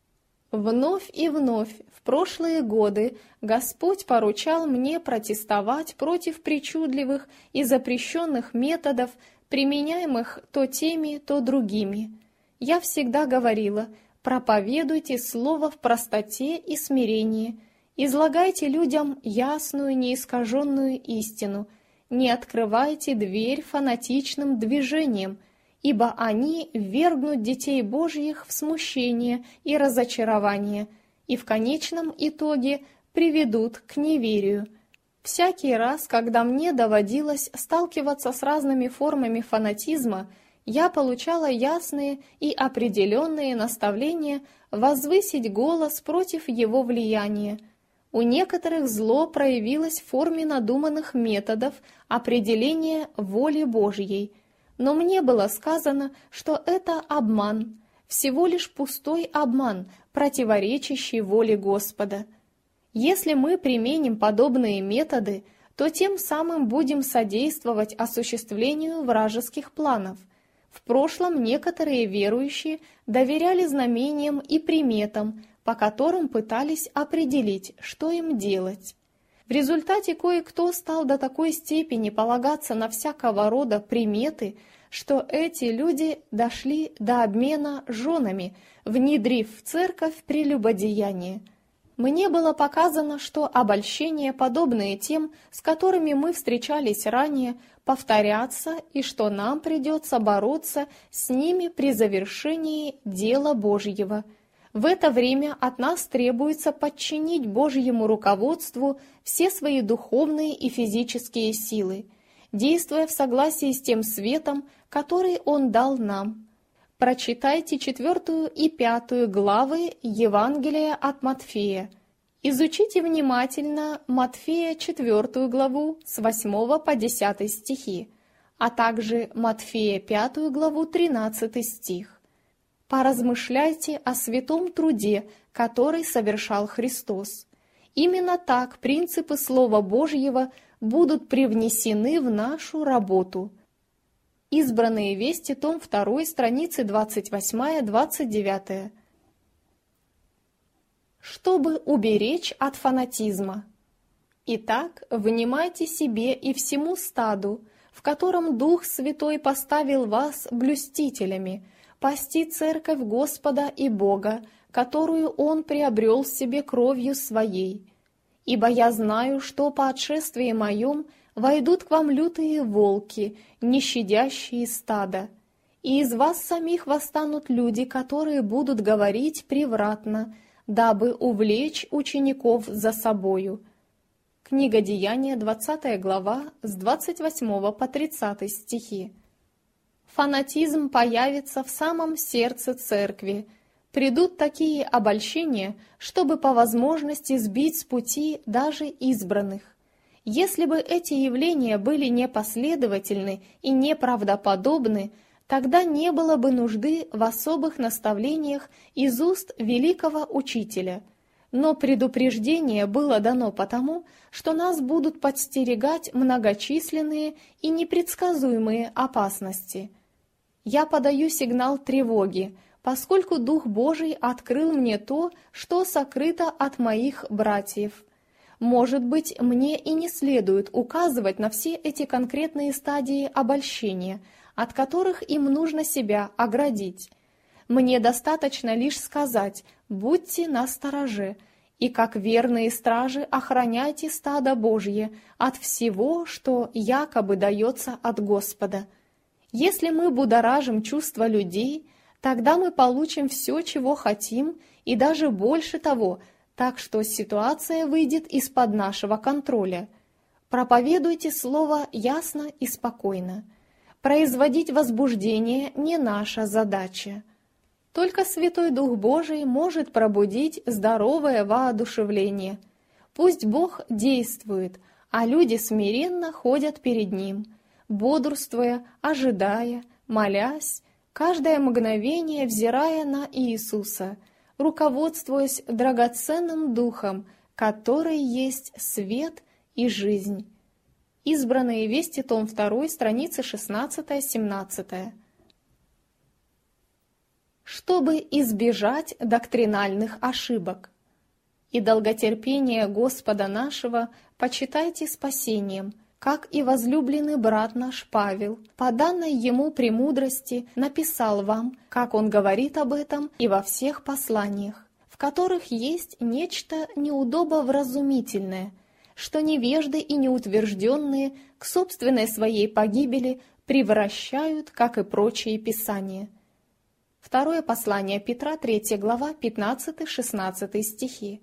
Вновь и вновь в прошлые годы Господь поручал мне протестовать против причудливых и запрещенных методов, применяемых то теми, то другими. Я всегда говорила: проповедуйте слово в простоте и смирении, излагайте людям ясную, неискаженную истину, не открывайте дверь фанатичным движениям, ибо они ввергнут детей Божьих в смущение и разочарование, и в конечном итоге приведут к неверию. Всякий раз, когда мне доводилось сталкиваться с разными формами фанатизма, я получала ясные и определенные наставления возвысить голос против его влияния. У некоторых зло проявилось в форме надуманных методов определения воли Божьей, но мне было сказано, что это обман, всего лишь пустой обман, противоречащий воле Господа. Если мы применим подобные методы, то тем самым будем содействовать осуществлению вражеских планов. В прошлом некоторые верующие доверяли знамениям и приметам, по которым пытались определить, что им делать. В результате кое-кто стал до такой степени полагаться на всякого рода приметы, что эти люди дошли до обмена женами, внедрив в церковь прелюбодеяние. Мне было показано, что обольщения, подобные тем, с которыми мы встречались ранее, повторятся, и что нам придется бороться с ними при завершении дела Божьего. В это время от нас требуется подчинить Божьему руководству все свои духовные и физические силы, действуя в согласии с тем светом, который Он дал нам. Прочитайте 4 и 5 главы Евангелия от Матфея. Изучите внимательно Матфея 4 главу с 8 по 10 стихи, а также Матфея 5 главу 13 стих. Поразмышляйте о святом труде, который совершал Христос. Именно так принципы Слова Божьего будут привнесены в нашу работу. Избранные вести, том 2, страницы 28-29. Чтобы уберечь от фанатизма. Итак, внимайте себе и всему стаду, в котором Дух Святой поставил вас блюстителями, пасти церковь Господа и Бога, которую Он приобрел себе кровью Своей. Ибо я знаю, что по отшествии моем войдут к вам лютые волки, не щадящие стада, и из вас самих восстанут люди, которые будут говорить превратно, дабы увлечь учеников за собою». Книга Деяния, 20 глава, с 28 по 30 стихи. Фанатизм появится в самом сердце церкви. Придут такие обольщения, чтобы по возможности сбить с пути даже избранных. Если бы эти явления были непоследовательны и неправдоподобны, тогда не было бы нужды в особых наставлениях из уст великого учителя. Но предупреждение было дано потому, что нас будут подстерегать многочисленные и непредсказуемые опасности. Я подаю сигнал тревоги, поскольку Дух Божий открыл мне то, что сокрыто от моих братьев. Может быть, мне и не следует указывать на все эти конкретные стадии обольщения, от которых им нужно себя оградить. Мне достаточно лишь сказать: будьте настороже, и как верные стражи охраняйте стадо Божье от всего, что якобы дается от Господа. Если мы будоражим чувства людей, тогда мы получим все, чего хотим, и даже больше того, так что ситуация выйдет из-под нашего контроля. Проповедуйте слово ясно и спокойно. Производить возбуждение не наша задача. Только Святой Дух Божий может пробудить здоровое воодушевление. Пусть Бог действует, а люди смиренно ходят перед Ним, бодрствуя, ожидая, молясь, каждое мгновение взирая на Иисуса, руководствуясь драгоценным Духом, который есть свет и жизнь. Избранные вести, том 2, страницы 16-17. чтобы избежать доктринальных ошибок. И долготерпение Господа нашего почитайте спасением, как и возлюбленный брат наш Павел, по данной ему премудрости, написал вам, как он говорит об этом и во всех посланиях, в которых есть нечто неудобовразумительное, что невежды и неутвержденные к собственной своей погибели превращают, как и прочие писания. Второе послание Петра, 3 глава, 15-16 стихи.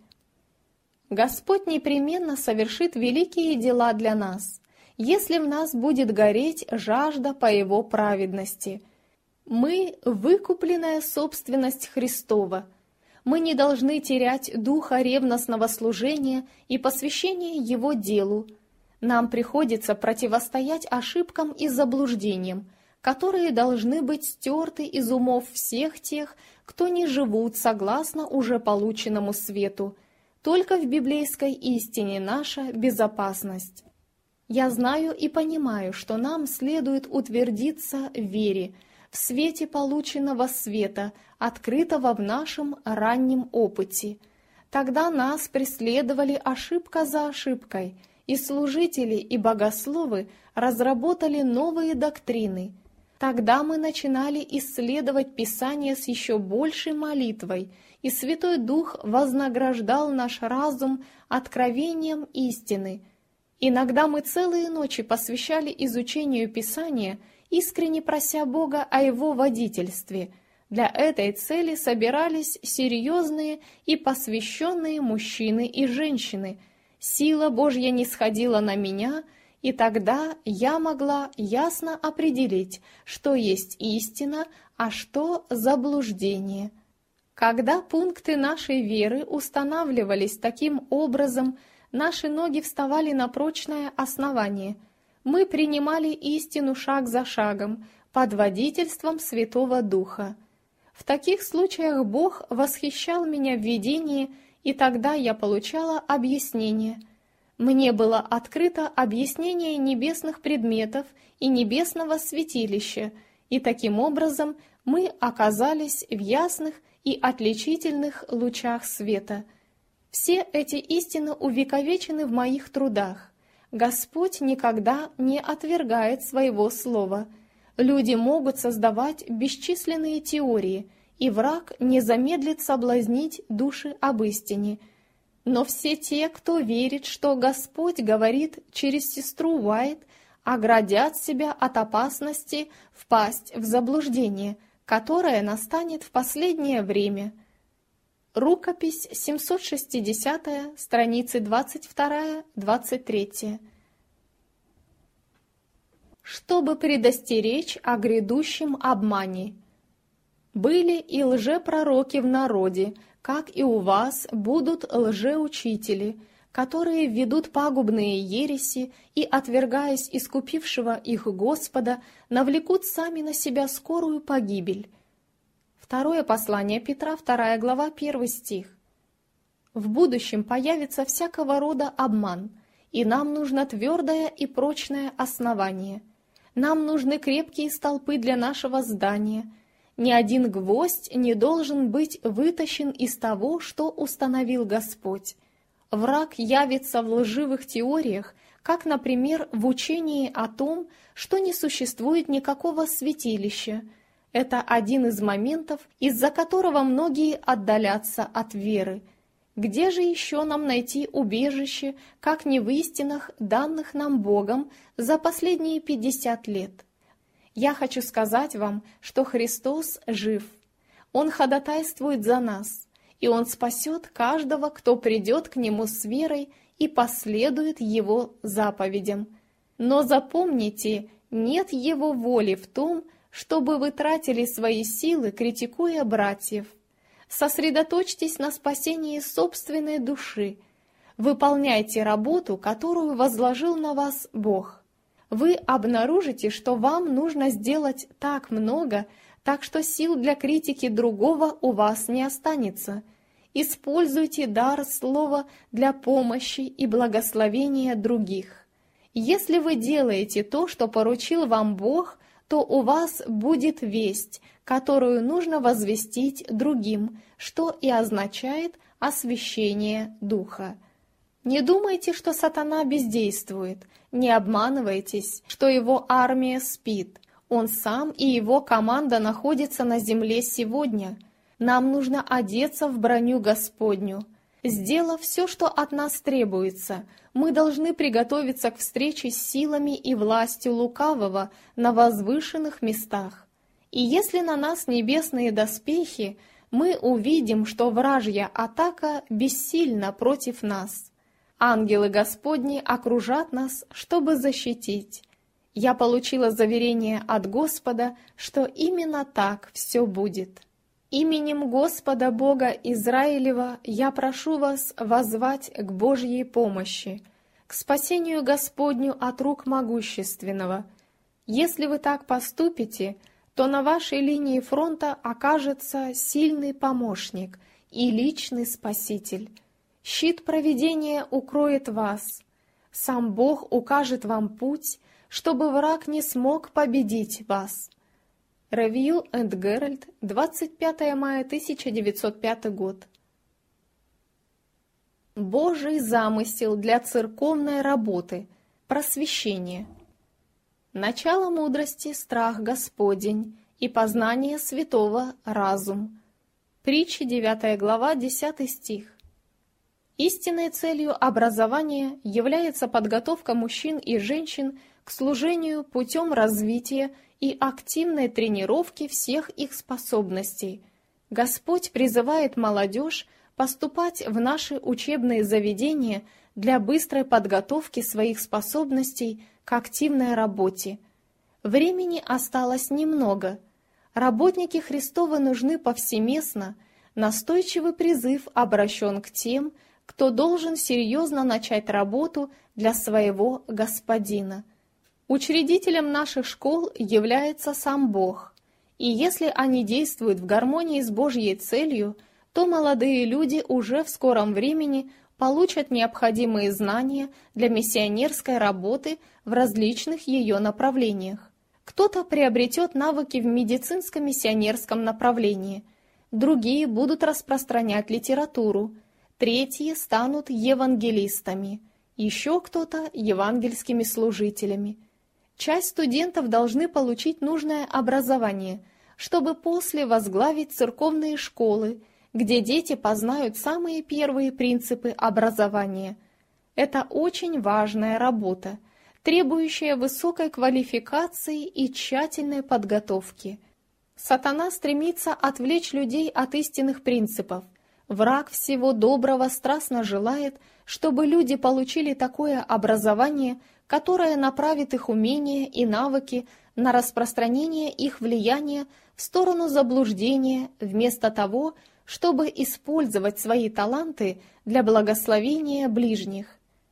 Господь непременно совершит великие дела для нас, если в нас будет гореть жажда по Его праведности. Мы — выкупленная собственность Христова. Мы не должны терять духа ревностного служения и посвящения Его делу. Нам приходится противостоять ошибкам и заблуждениям, которые должны быть стерты из умов всех тех, кто не живут согласно уже полученному свету. Только в библейской истине наша безопасность. Я знаю и понимаю, что нам следует утвердиться в вере, в свете полученного света, открытого в нашем раннем опыте. Тогда нас преследовали ошибка за ошибкой, и служители и богословы разработали новые доктрины. Тогда мы начинали исследовать Писание с еще большей молитвой, и Святой Дух вознаграждал наш разум откровением истины. Иногда мы целые ночи посвящали изучению Писания, искренне прося Бога о Его водительстве. Для этой цели собирались серьезные и посвященные мужчины и женщины. Сила Божья нисходила на меня, и тогда я могла ясно определить, что есть истина, а что заблуждение. Когда пункты нашей веры устанавливались таким образом, наши ноги вставали на прочное основание. Мы принимали истину шаг за шагом, под водительством Святого Духа. В таких случаях Бог восхищал меня в видении, и тогда я получала объяснение. Мне было открыто объяснение небесных предметов и небесного святилища, и таким образом мы оказались в ясных и отличительных лучах света. Все эти истины увековечены в моих трудах. Господь никогда не отвергает своего слова. Люди могут создавать бесчисленные теории, и враг не замедлит соблазнить души об истине. Но все те, кто верит, что Господь говорит через сестру Уайт, оградят себя от опасности впасть в заблуждение, которое настанет в последнее время. Рукопись 760, страницы 22-23. Чтобы предостеречь о грядущем обмане. Были и лжепророки в народе, как и у вас будут лжеучители, которые ведут пагубные ереси и, отвергаясь искупившего их Господа, навлекут сами на себя скорую погибель. Второе послание Петра, 2 глава, 1 стих. В будущем появится всякого рода обман, и нам нужно твердое и прочное основание. Нам нужны крепкие столпы для нашего здания. Ни один гвоздь не должен быть вытащен из того, что установил Господь. Враг явится в лживых теориях, как, например, в учении о том, что не существует никакого святилища. Это один из моментов, из-за которого многие отдалятся от веры. Где же еще нам найти убежище, как не в истинах, данных нам Богом за последние 50 лет? Я хочу сказать вам, что Христос жив. Он ходатайствует за нас, и Он спасет каждого, кто придет к Нему с верой и последует Его заповедям. Но запомните, нет Его воли в том, чтобы вы тратили свои силы, критикуя братьев. Сосредоточьтесь на спасении собственной души. Выполняйте работу, которую возложил на вас Бог. Вы обнаружите, что вам нужно сделать так много, так что сил для критики другого у вас не останется. Используйте дар слова для помощи и благословения других. Если вы делаете то, что поручил вам Бог, то у вас будет весть, которую нужно возвестить другим, что и означает освящение Духа. Не думайте, что сатана бездействует, не обманывайтесь, что его армия спит. Он сам и его команда находятся на земле сегодня. Нам нужно одеться в броню Господню. Сделав все, что от нас требуется, мы должны приготовиться к встрече с силами и властью лукавого на возвышенных местах. И если на нас небесные доспехи, мы увидим, что вражья атака бессильна против нас. Ангелы Господни окружат нас, чтобы защитить. Я получила заверение от Господа, что именно так все будет. Именем Господа Бога Израилева я прошу вас воззвать к Божьей помощи, к спасению Господню от рук могущественного. Если вы так поступите, то на вашей линии фронта окажется сильный помощник и личный спаситель. Щит провидения укроет вас. Сам Бог укажет вам путь, чтобы враг не смог победить вас. Ревью энд Геральт, 25 мая 1905 год. Божий замысел для церковной работы. Просвещение. Начало мудрости — страх Господень, и познание святого — разум. Притчи, 9 глава, 10 стих. Истинной целью образования является подготовка мужчин и женщин к служению путем развития и активной тренировки всех их способностей. Господь призывает молодежь поступать в наши учебные заведения для быстрой подготовки своих способностей к активной работе. Времени осталось немного. Работники Христовы нужны повсеместно. Настойчивый призыв обращен к тем, кто должен серьезно начать работу для своего Господина. Учредителем наших школ является сам Бог, и если они действуют в гармонии с Божьей целью, то молодые люди уже в скором времени получат необходимые знания для миссионерской работы в различных ее направлениях. Кто-то приобретет навыки в медицинско-миссионерском направлении, другие будут распространять литературу, третьи станут евангелистами, еще кто-то евангельскими служителями. Часть студентов должны получить нужное образование, чтобы после возглавить церковные школы, где дети познают самые первые принципы образования. Это очень важная работа, требующая высокой квалификации и тщательной подготовки. Сатана стремится отвлечь людей от истинных принципов. Враг всего доброго страстно желает, чтобы люди получили такое образование, которое направит их умения и навыки на распространение их влияния в сторону заблуждения, вместо того, чтобы использовать свои таланты для благословения ближних.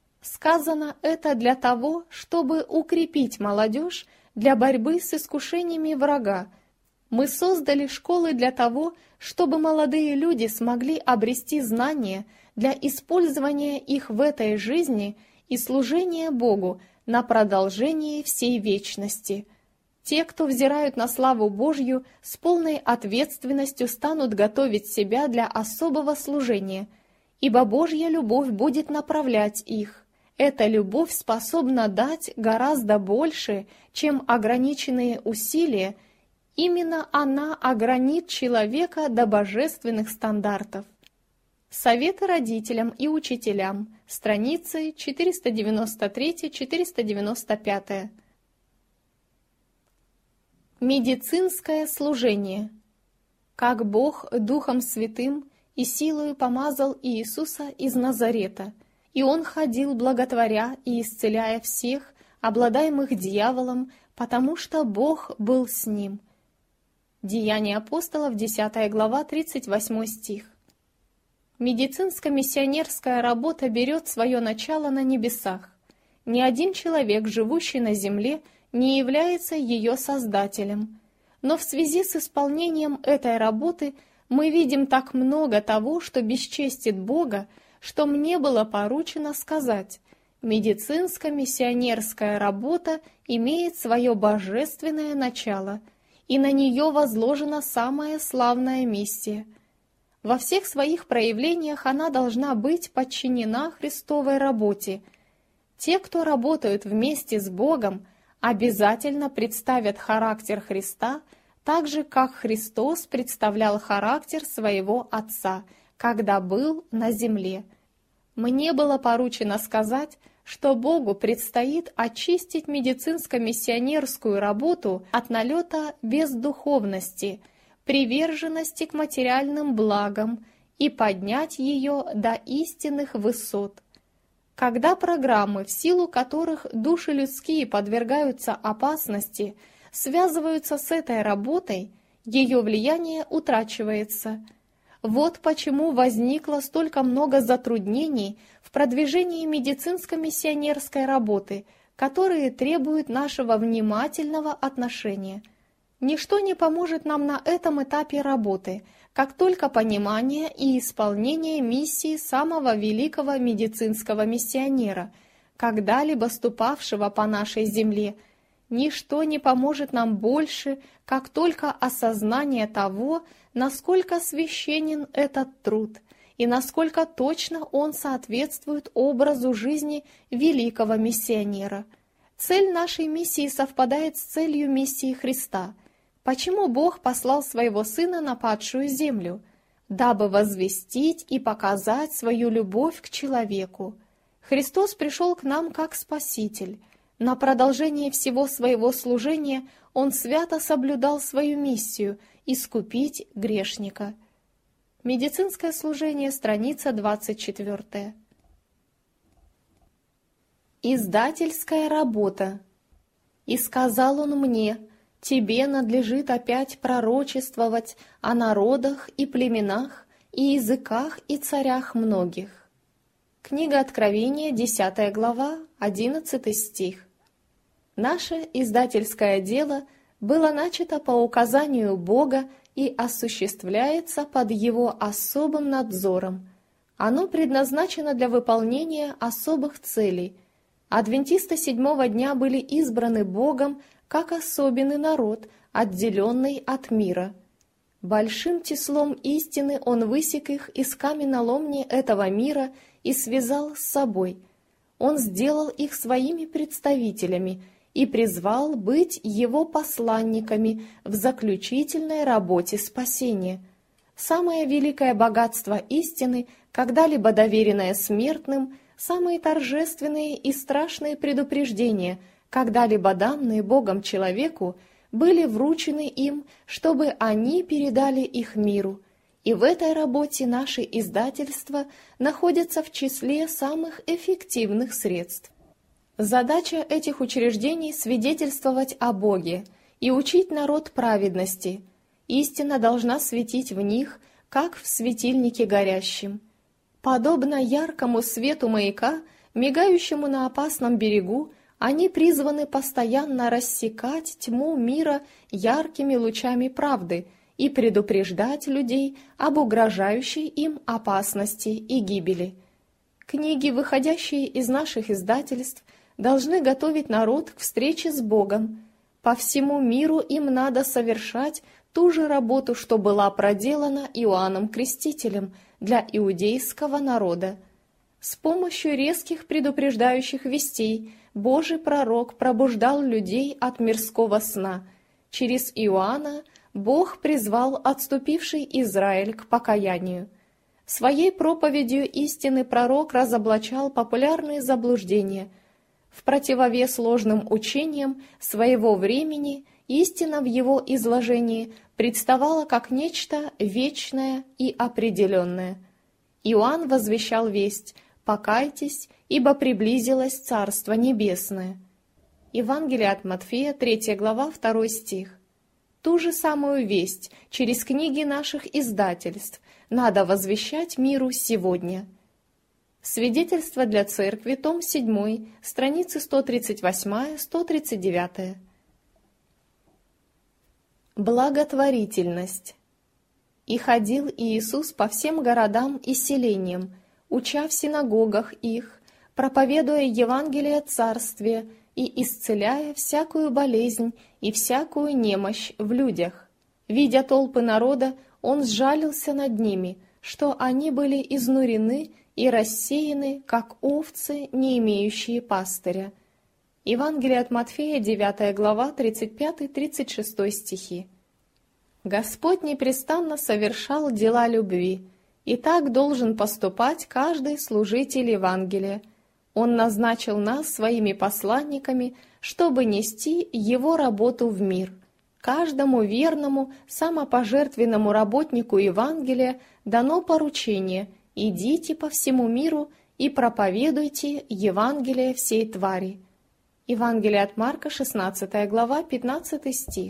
Сказано это для того, чтобы укрепить молодежь для борьбы с искушениями врага. Мы создали школы для того, чтобы молодые люди смогли обрести знания для использования их в этой жизни и служения Богу на продолжении всей вечности. Те, кто взирают на славу Божью, с полной ответственностью станут готовить себя для особого служения, ибо Божья любовь будет направлять их. Эта любовь способна дать гораздо больше, чем ограниченные усилия. Именно она огранит человека до божественных стандартов. Советы родителям и учителям. Страницы 493-495. Медицинское служение. Как Бог Духом Святым и силою помазал Иисуса из Назарета, и Он ходил, благотворя и исцеляя всех, обладаемых дьяволом, потому что Бог был с ним. Деяния апостолов, 10 глава, 38 стих. Медицинско-миссионерская работа берет свое начало на небесах. Ни один человек, живущий на земле, не является ее создателем. Но в связи с исполнением этой работы мы видим так много того, что бесчестит Бога, что мне было поручено сказать: Медицинско-миссионерская работа имеет свое божественное начало, и на нее возложена самая славная миссия. Во всех своих проявлениях она должна быть подчинена Христовой работе. Те, кто работают вместе с Богом, обязательно представят характер Христа, так же, как Христос представлял характер своего Отца, когда был на земле. Мне было поручено сказать, что Богу предстоит очистить медицинско-миссионерскую работу от налета бездуховности, приверженности к материальным благам и поднять ее до истинных высот. Когда программы, в силу которых души людские подвергаются опасности, связываются с этой работой, ее влияние утрачивается. Вот почему возникло столько много затруднений в продвижении медицинско-миссионерской работы, которые требуют нашего внимательного отношения. Ничто не поможет нам на этом этапе работы, как только понимание и исполнение миссии самого великого медицинского миссионера, когда-либо ступавшего по нашей земле. Ничто не поможет нам больше, как только осознание того, насколько священен этот труд и насколько точно он соответствует образу жизни великого миссионера. Цель нашей миссии совпадает с целью миссии Христа. Почему Бог послал своего Сына на падшую землю? Дабы возвестить и показать свою любовь к человеку. Христос пришел к нам как Спаситель. На продолжение всего своего служения Он свято соблюдал свою миссию – искупить грешника. Медицинское служение, страница 24. Издательская работа. «И сказал он мне, тебе надлежит опять пророчествовать о народах и племенах, и языках и царях многих». Книга Откровения, 10 глава, 11 стих. Наше издательское дело было начато по указанию Бога и осуществляется под Его особым надзором. Оно предназначено для выполнения особых целей. Адвентисты седьмого дня были избраны Богом как особенный народ, отделенный от мира. Большим числом истины Он высек их из каменоломни этого мира и связал с собой. Он сделал их своими представителями и призвал быть Его посланниками в заключительной работе спасения. Самое великое богатство истины, когда-либо доверенное смертным, самые торжественные и страшные предупреждения, когда-либо данные Богом человеку, были вручены им, чтобы они передали их миру. И в этой работе наши издательства находятся в числе самых эффективных средств. Задача этих учреждений – свидетельствовать о Боге и учить народ праведности. Истина должна светить в них, как в светильнике горящем. Подобно яркому свету маяка, мигающему на опасном берегу, они призваны постоянно рассекать тьму мира яркими лучами правды и предупреждать людей об угрожающей им опасности и гибели. Книги, выходящие из наших издательств, должны готовить народ к встрече с Богом. По всему миру им надо совершать ту же работу, что была проделана Иоанном Крестителем для иудейского народа. С помощью резких предупреждающих вестей Божий пророк пробуждал людей от мирского сна. Через Иоанна Бог призвал отступивший Израиль к покаянию. Своей проповедью истины пророк разоблачал популярные заблуждения. В противовес ложным учениям своего времени истина в его изложении представала как нечто вечное и определенное. Иоанн возвещал весть: «Покайтесь, ибо приблизилось Царство Небесное». Евангелие от Матфея, 3 глава, 2 стих. Ту же самую весть через книги наших издательств надо возвещать миру сегодня. Свидетельство для церкви, том 7, страницы 138-139. Благотворительность. «И ходил Иисус по всем городам и селениям, уча в синагогах их, проповедуя Евангелие Царствия и исцеляя всякую болезнь и всякую немощь в людях. Видя толпы народа, он сжалился над ними, что они были изнурены и рассеяны, как овцы, не имеющие пастыря». Евангелие от Матфея, 9 глава, 35-36 стихи. Господь непрестанно совершал дела любви, и так должен поступать каждый служитель Евангелия. Он назначил нас своими посланниками, чтобы нести Его работу в мир. Каждому верному, самопожертвенному работнику Евангелия дано поручение: идите по всему миру и проповедуйте Евангелие всей твари. Евангелие от Марка, 16 глава, 15 стих.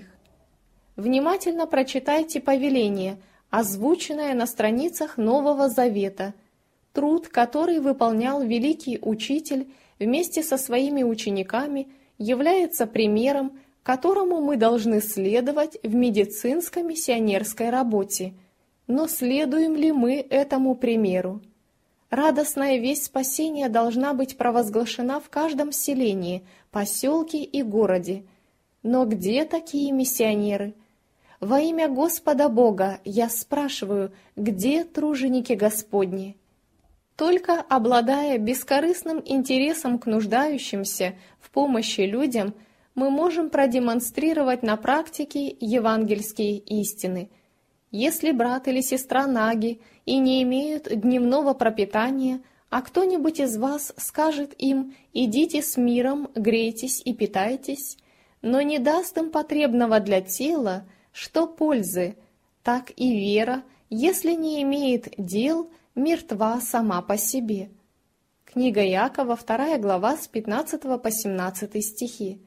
Внимательно прочитайте повеление, озвученное на страницах Нового Завета, труд, который выполнял великий учитель вместе со своими учениками, является примером, которому мы должны следовать в медицинско-миссионерской работе. Но следуем ли мы этому примеру? Радостная весть спасения должна быть провозглашена в каждом селении, поселке и городе. Но где такие миссионеры? Во имя Господа Бога я спрашиваю, где труженики Господни? Только обладая бескорыстным интересом к нуждающимся в помощи людям, мы можем продемонстрировать на практике евангельские истины. Если брат или сестра наги и не имеют дневного пропитания, а кто-нибудь из вас скажет им: «Идите с миром, грейтесь и питайтесь», но не даст им потребного для тела, что пользы? Так и вера, если не имеет дел, мертва сама по себе. Книга Иакова, 2 глава, с 15 по 17 стихи.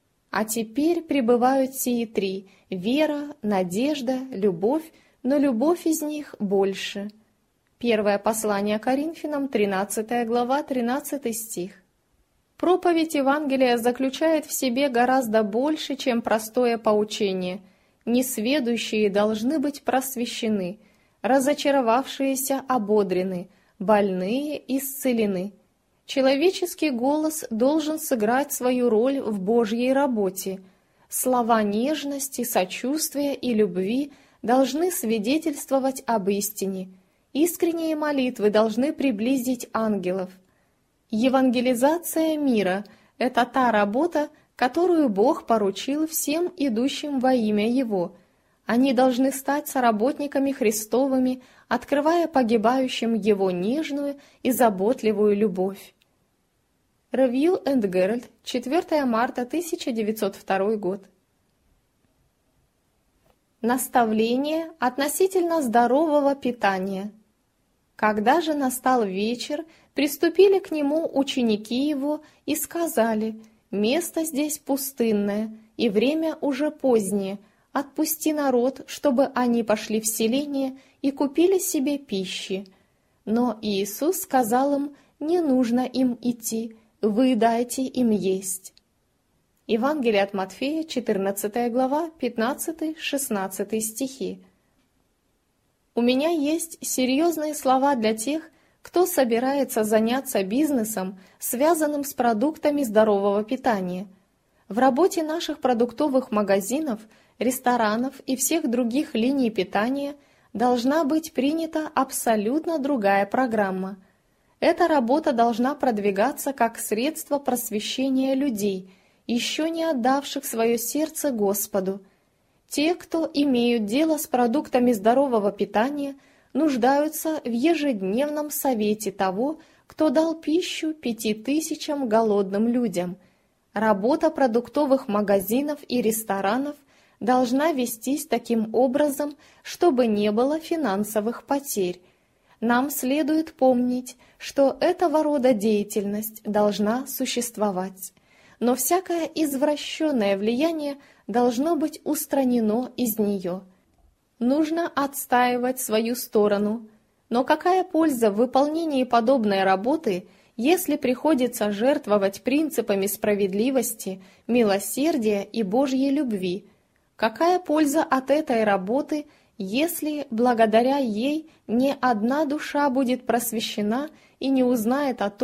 А теперь пребывают сии три: вера, надежда, любовь, но любовь из них больше. Первое послание Коринфянам, 13 глава, 13 стих. Проповедь Евангелия заключает в себе гораздо больше, чем простое поучение. Несведущие должны быть просвещены, разочаровавшиеся ободрены, больные исцелены. Человеческий голос должен сыграть свою роль в Божьей работе. Слова нежности, сочувствия и любви должны свидетельствовать об истине. Искренние молитвы должны приблизить ангелов. Евангелизация мира – это та работа, которую Бог поручил всем идущим во имя Его. Они должны стать соработниками Христовыми, открывая погибающим Его нежную и заботливую любовь. Review and Herald, 4 марта 1902 год. Наставление относительно здорового питания. Когда же настал вечер, приступили к нему ученики его и сказали: «Место здесь пустынное, и время уже позднее. Отпусти народ, чтобы они пошли в селение и купили себе пищи». Но Иисус сказал им: «Не нужно им идти, вы дайте им есть». Евангелие от Матфея, 14 глава, 15-16 стихи. У меня есть серьезные слова для тех, кто собирается заняться бизнесом, связанным с продуктами здорового питания. В работе наших продуктовых магазинов, ресторанов и всех других линий питания должна быть принята абсолютно другая программа. Эта работа должна продвигаться как средство просвещения людей, еще не отдавших свое сердце Господу. Те, кто имеют дело с продуктами здорового питания, нуждаются в ежедневном совете того, кто дал пищу 5000 голодным людям. Работа продуктовых магазинов и ресторанов должна вестись таким образом, чтобы не было финансовых потерь. Нам следует помнить, что этого рода деятельность должна существовать, но всякое извращенное влияние должно быть устранено из нее. Нужно отстаивать свою сторону, но какая польза в выполнении подобной работы, если приходится жертвовать принципами справедливости, милосердия и Божьей любви? Какая польза от этой работы, если благодаря ей не одна душа будет просвещена и не узнает о том,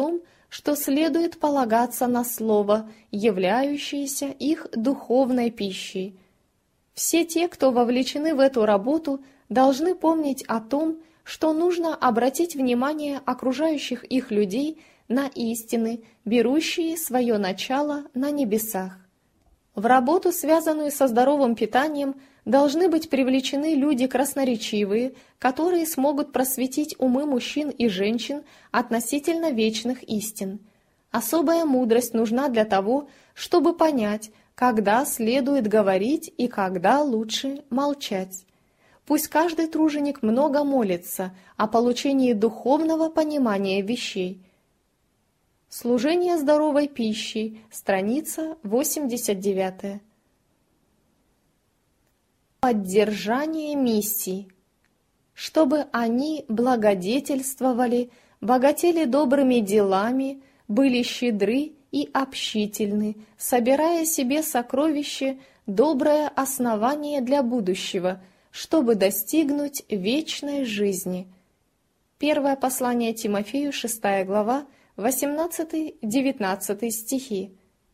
что следует полагаться на слово, являющееся их духовной пищей. Все те, кто вовлечены в эту работу, должны помнить о том, что нужно обратить внимание окружающих их людей на истины, берущие свое начало на небесах. В работу, связанную со здоровым питанием, должны быть привлечены люди красноречивые, которые смогут просветить умы мужчин и женщин относительно вечных истин. Особая мудрость нужна для того, чтобы понять, когда следует говорить и когда лучше молчать. Пусть каждый труженик много молится о получении духовного понимания вещей. Служение здоровой пищей, страница 89. Поддержание миссий. Чтобы они благодетельствовали, богатели добрыми делами, были щедры и общительны, собирая себе сокровище, доброе основание для будущего, чтобы достигнуть вечной жизни. Первое послание Тимофею, 6 глава, 18-19 стихи.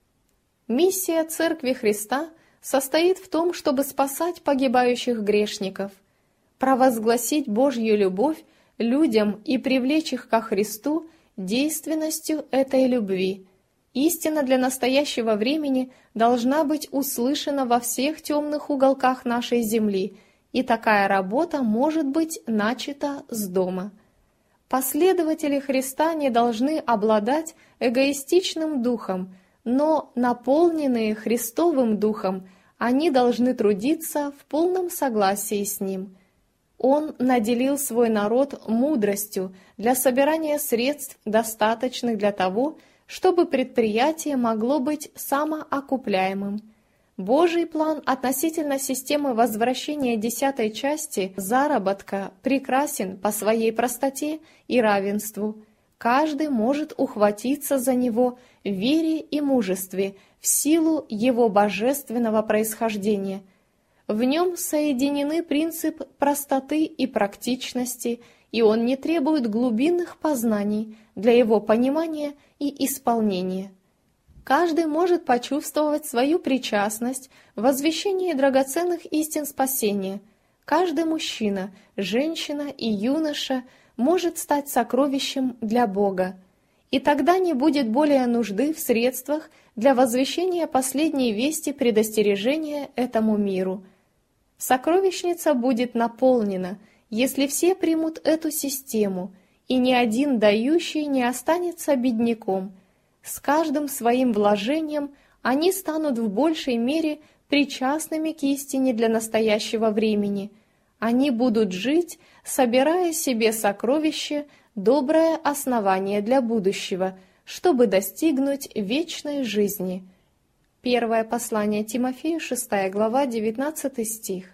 Миссия Церкви Христа состоит в том, чтобы спасать погибающих грешников, провозгласить Божью любовь людям и привлечь их ко Христу действенностью этой любви. Истина для настоящего времени должна быть услышана во всех темных уголках нашей земли, и такая работа может быть начата с дома. Последователи Христа не должны обладать эгоистичным духом, но, наполненные Христовым духом, они должны трудиться в полном согласии с Ним. Он наделил свой народ мудростью для собирания средств, достаточных для того, чтобы предприятие могло быть самоокупляемым. Божий план относительно системы возвращения 10-й части заработка прекрасен по своей простоте и равенству. Каждый может ухватиться за него в вере и мужестве в силу его божественного происхождения. В нем соединены принцип простоты и практичности, и он не требует глубинных познаний для его понимания и исполнения. Каждый может почувствовать свою причастность в возвещении драгоценных истин спасения. Каждый мужчина, женщина и юноша может стать сокровищем для Бога. И тогда не будет более нужды в средствах для возвещения последней вести предостережения этому миру. Сокровищница будет наполнена, если все примут эту систему, и ни один дающий не останется бедняком. С каждым своим вложением они станут в большей мере причастными к истине для настоящего времени. Они будут жить, собирая себе сокровище, доброе основание для будущего, чтобы достигнуть вечной жизни. Первое послание Тимофею, 6 глава, 19 стих.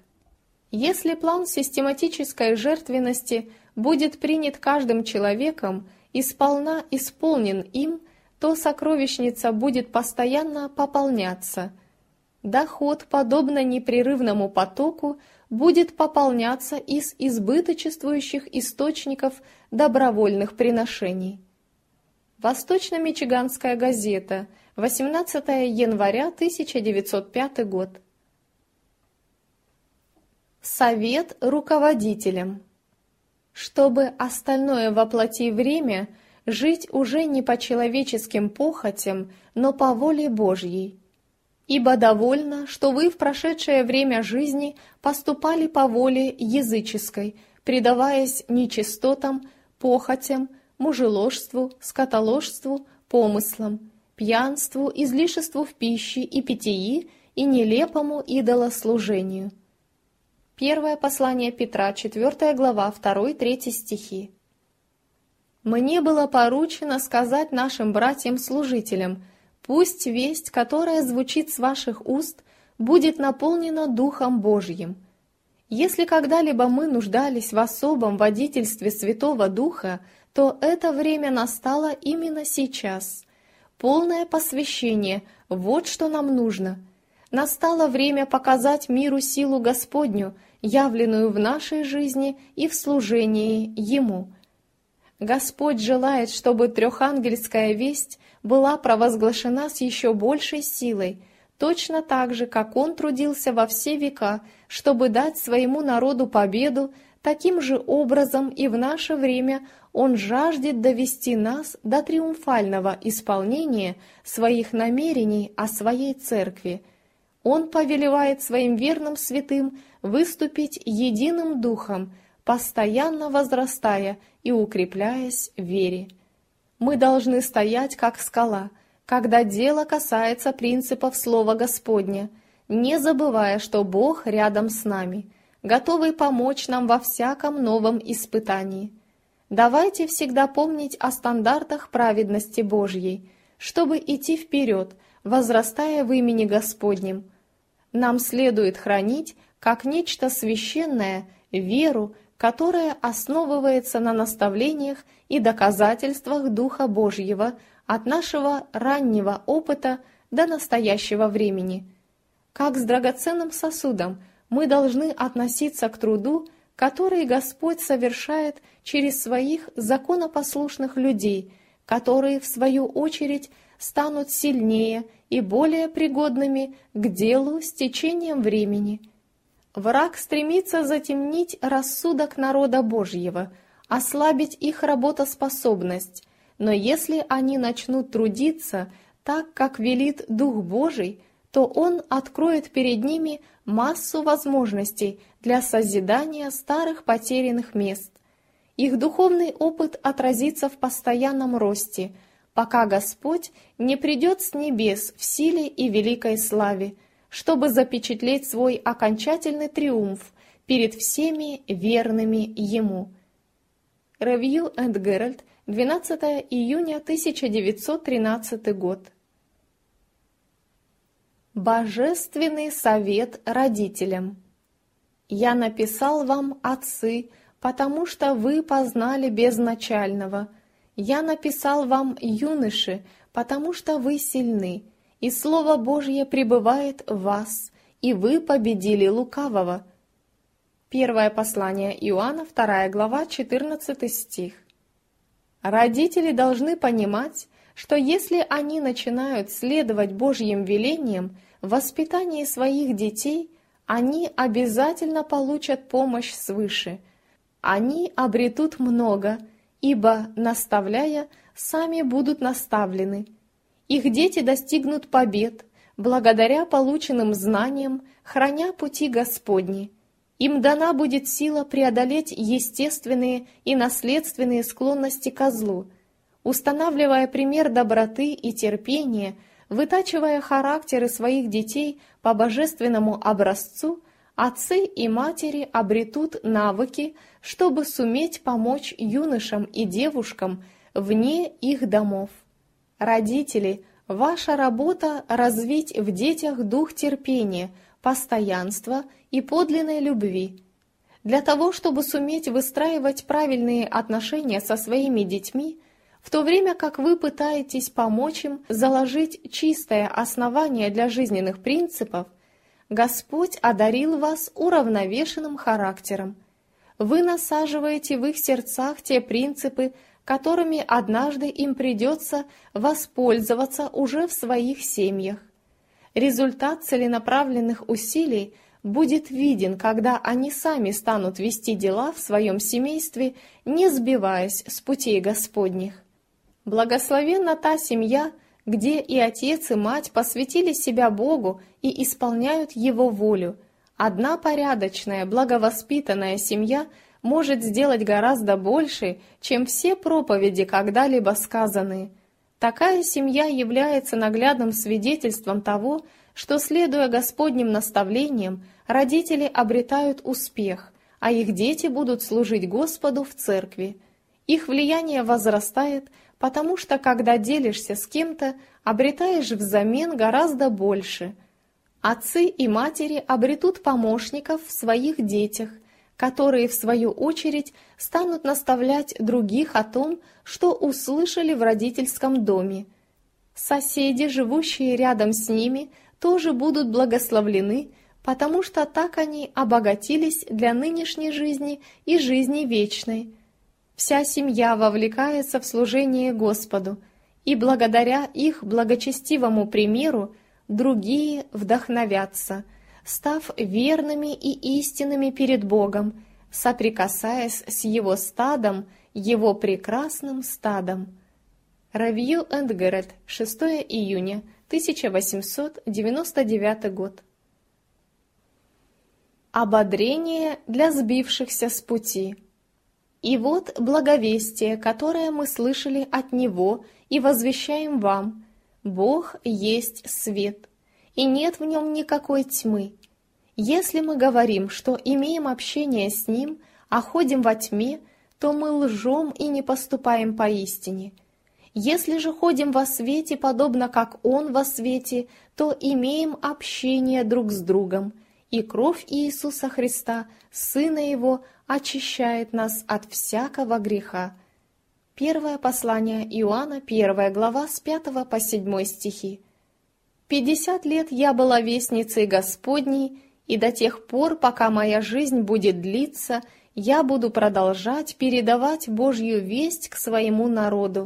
Если план систематической жертвенности будет принят каждым человеком и сполна исполнен им, то сокровищница будет постоянно пополняться. Доход, подобно непрерывному потоку, будет пополняться из избыточествующих источников добровольных приношений. Восточно-Мичиганская газета, 18 января 1905 год. Совет руководителям. Чтобы остальное воплоти время жить уже не по человеческим похотям, но по воле Божьей. Ибо довольно, что вы в прошедшее время жизни поступали по воле языческой, предаваясь нечистотам, похотям, мужеложству, скотоложству, помыслам, пьянству, излишеству в пище и питьи и нелепому идолослужению. Первое послание Петра, 4 глава, 2-3 стихи. «Мне было поручено сказать нашим братьям-служителям, пусть весть, которая звучит с ваших уст, будет наполнена Духом Божьим. Если когда-либо мы нуждались в особом водительстве Святого Духа, то это время настало именно сейчас. Полное посвящение – вот что нам нужно. Настало время показать миру силу Господню, явленную в нашей жизни и в служении Ему. Господь желает, чтобы трехангельская весть была провозглашена с еще большей силой, точно так же, как Он трудился во все века, чтобы дать своему народу победу, таким же образом и в наше время Он жаждет довести нас до триумфального исполнения своих намерений о Своей Церкви. Он повелевает Своим верным святым выступить единым духом, постоянно возрастая и укрепляясь в вере. Мы должны стоять как скала, когда дело касается принципов Слова Господня, не забывая, что Бог рядом с нами, готовый помочь нам во всяком новом испытании. Давайте всегда помнить о стандартах праведности Божьей, чтобы идти вперед, возрастая в имени Господнем. Нам следует хранить, как нечто священное, веру, которая основывается на наставлениях и доказательствах Духа Божьего от нашего раннего опыта до настоящего времени. Как с драгоценным сосудом мы должны относиться к труду, который Господь совершает через своих законопослушных людей, которые, в свою очередь, станут сильнее и более пригодными к делу с течением времени. Враг стремится затемнить рассудок народа Божьего, ослабить их работоспособность, но если они начнут трудиться так, как велит Дух Божий, то Он откроет перед ними массу возможностей для созидания старых потерянных мест. Их духовный опыт отразится в постоянном росте, пока Господь не придет с небес в силе и великой славе, чтобы запечатлеть свой окончательный триумф перед всеми верными Ему. Ревью энд Геральт, 12 июня 1913 год. Божественный совет родителям. «Я написал вам, отцы, потому что вы познали безначального. Я написал вам, юноши, потому что вы сильны, и Слово Божье пребывает в вас, и вы победили лукавого». Первое послание Иоанна, 2 глава, 14 стих. Родители должны понимать, что если они начинают следовать Божьим велениям в воспитании своих детей, они обязательно получат помощь свыше. Они обретут много, ибо, наставляя, сами будут наставлены. Их дети достигнут побед, благодаря полученным знаниям, храня пути Господни. Им дана будет сила преодолеть естественные и наследственные склонности ко злу, устанавливая пример доброты и терпения, вытачивая характеры своих детей по божественному образцу, отцы и матери обретут навыки, чтобы суметь помочь юношам и девушкам вне их домов. Родители, ваша работа — развить в детях дух терпения, постоянства и подлинной любви. Для того, чтобы суметь выстраивать правильные отношения со своими детьми, в то время как вы пытаетесь помочь им заложить чистое основание для жизненных принципов, Господь одарил вас уравновешенным характером. Вы насаживаете в их сердцах те принципы, которыми однажды им придется воспользоваться уже в своих семьях. Результат целенаправленных усилий будет виден, когда они сами станут вести дела в своем семействе, не сбиваясь с путей Господних. Благословенна та семья, где и отец, и мать посвятили себя Богу и исполняют Его волю. Одна порядочная, благовоспитанная семья может сделать гораздо больше, чем все проповеди, когда-либо сказанные. Такая семья является наглядным свидетельством того, что, следуя Господним наставлениям, родители обретают успех, а их дети будут служить Господу в церкви. Их влияние возрастает, потому что, когда делишься с кем-то, обретаешь взамен гораздо больше. Отцы и матери обретут помощников в своих детях, которые, в свою очередь, станут наставлять других о том, что услышали в родительском доме. Соседи, живущие рядом с ними, тоже будут благословлены, потому что так они обогатились для нынешней жизни и жизни вечной. вся семья вовлекается в служение Господу, и благодаря их благочестивому примеру другие вдохновятся, став верными и истинными перед Богом, соприкасаясь с Его стадом, Его прекрасным стадом. Ревью энд Гэррет, 6 июня 1899 год. Ободрение для сбившихся с пути. И вот благовестие, которое мы слышали от Него и возвещаем вам: Бог есть свет, и нет в нем никакой тьмы. Если мы говорим, что имеем общение с Ним, а ходим во тьме, то мы лжем и не поступаем поистине. Если же ходим во свете, подобно как Он во свете, то имеем общение друг с другом, и кровь Иисуса Христа, Сына Его, очищает нас от всякого греха. Первое послание Иоанна, 1 глава, с 5 по 7 стихи. 50 лет я была вестницей Господней, и до тех пор, пока моя жизнь будет длиться, я буду продолжать передавать Божью весть к своему народу.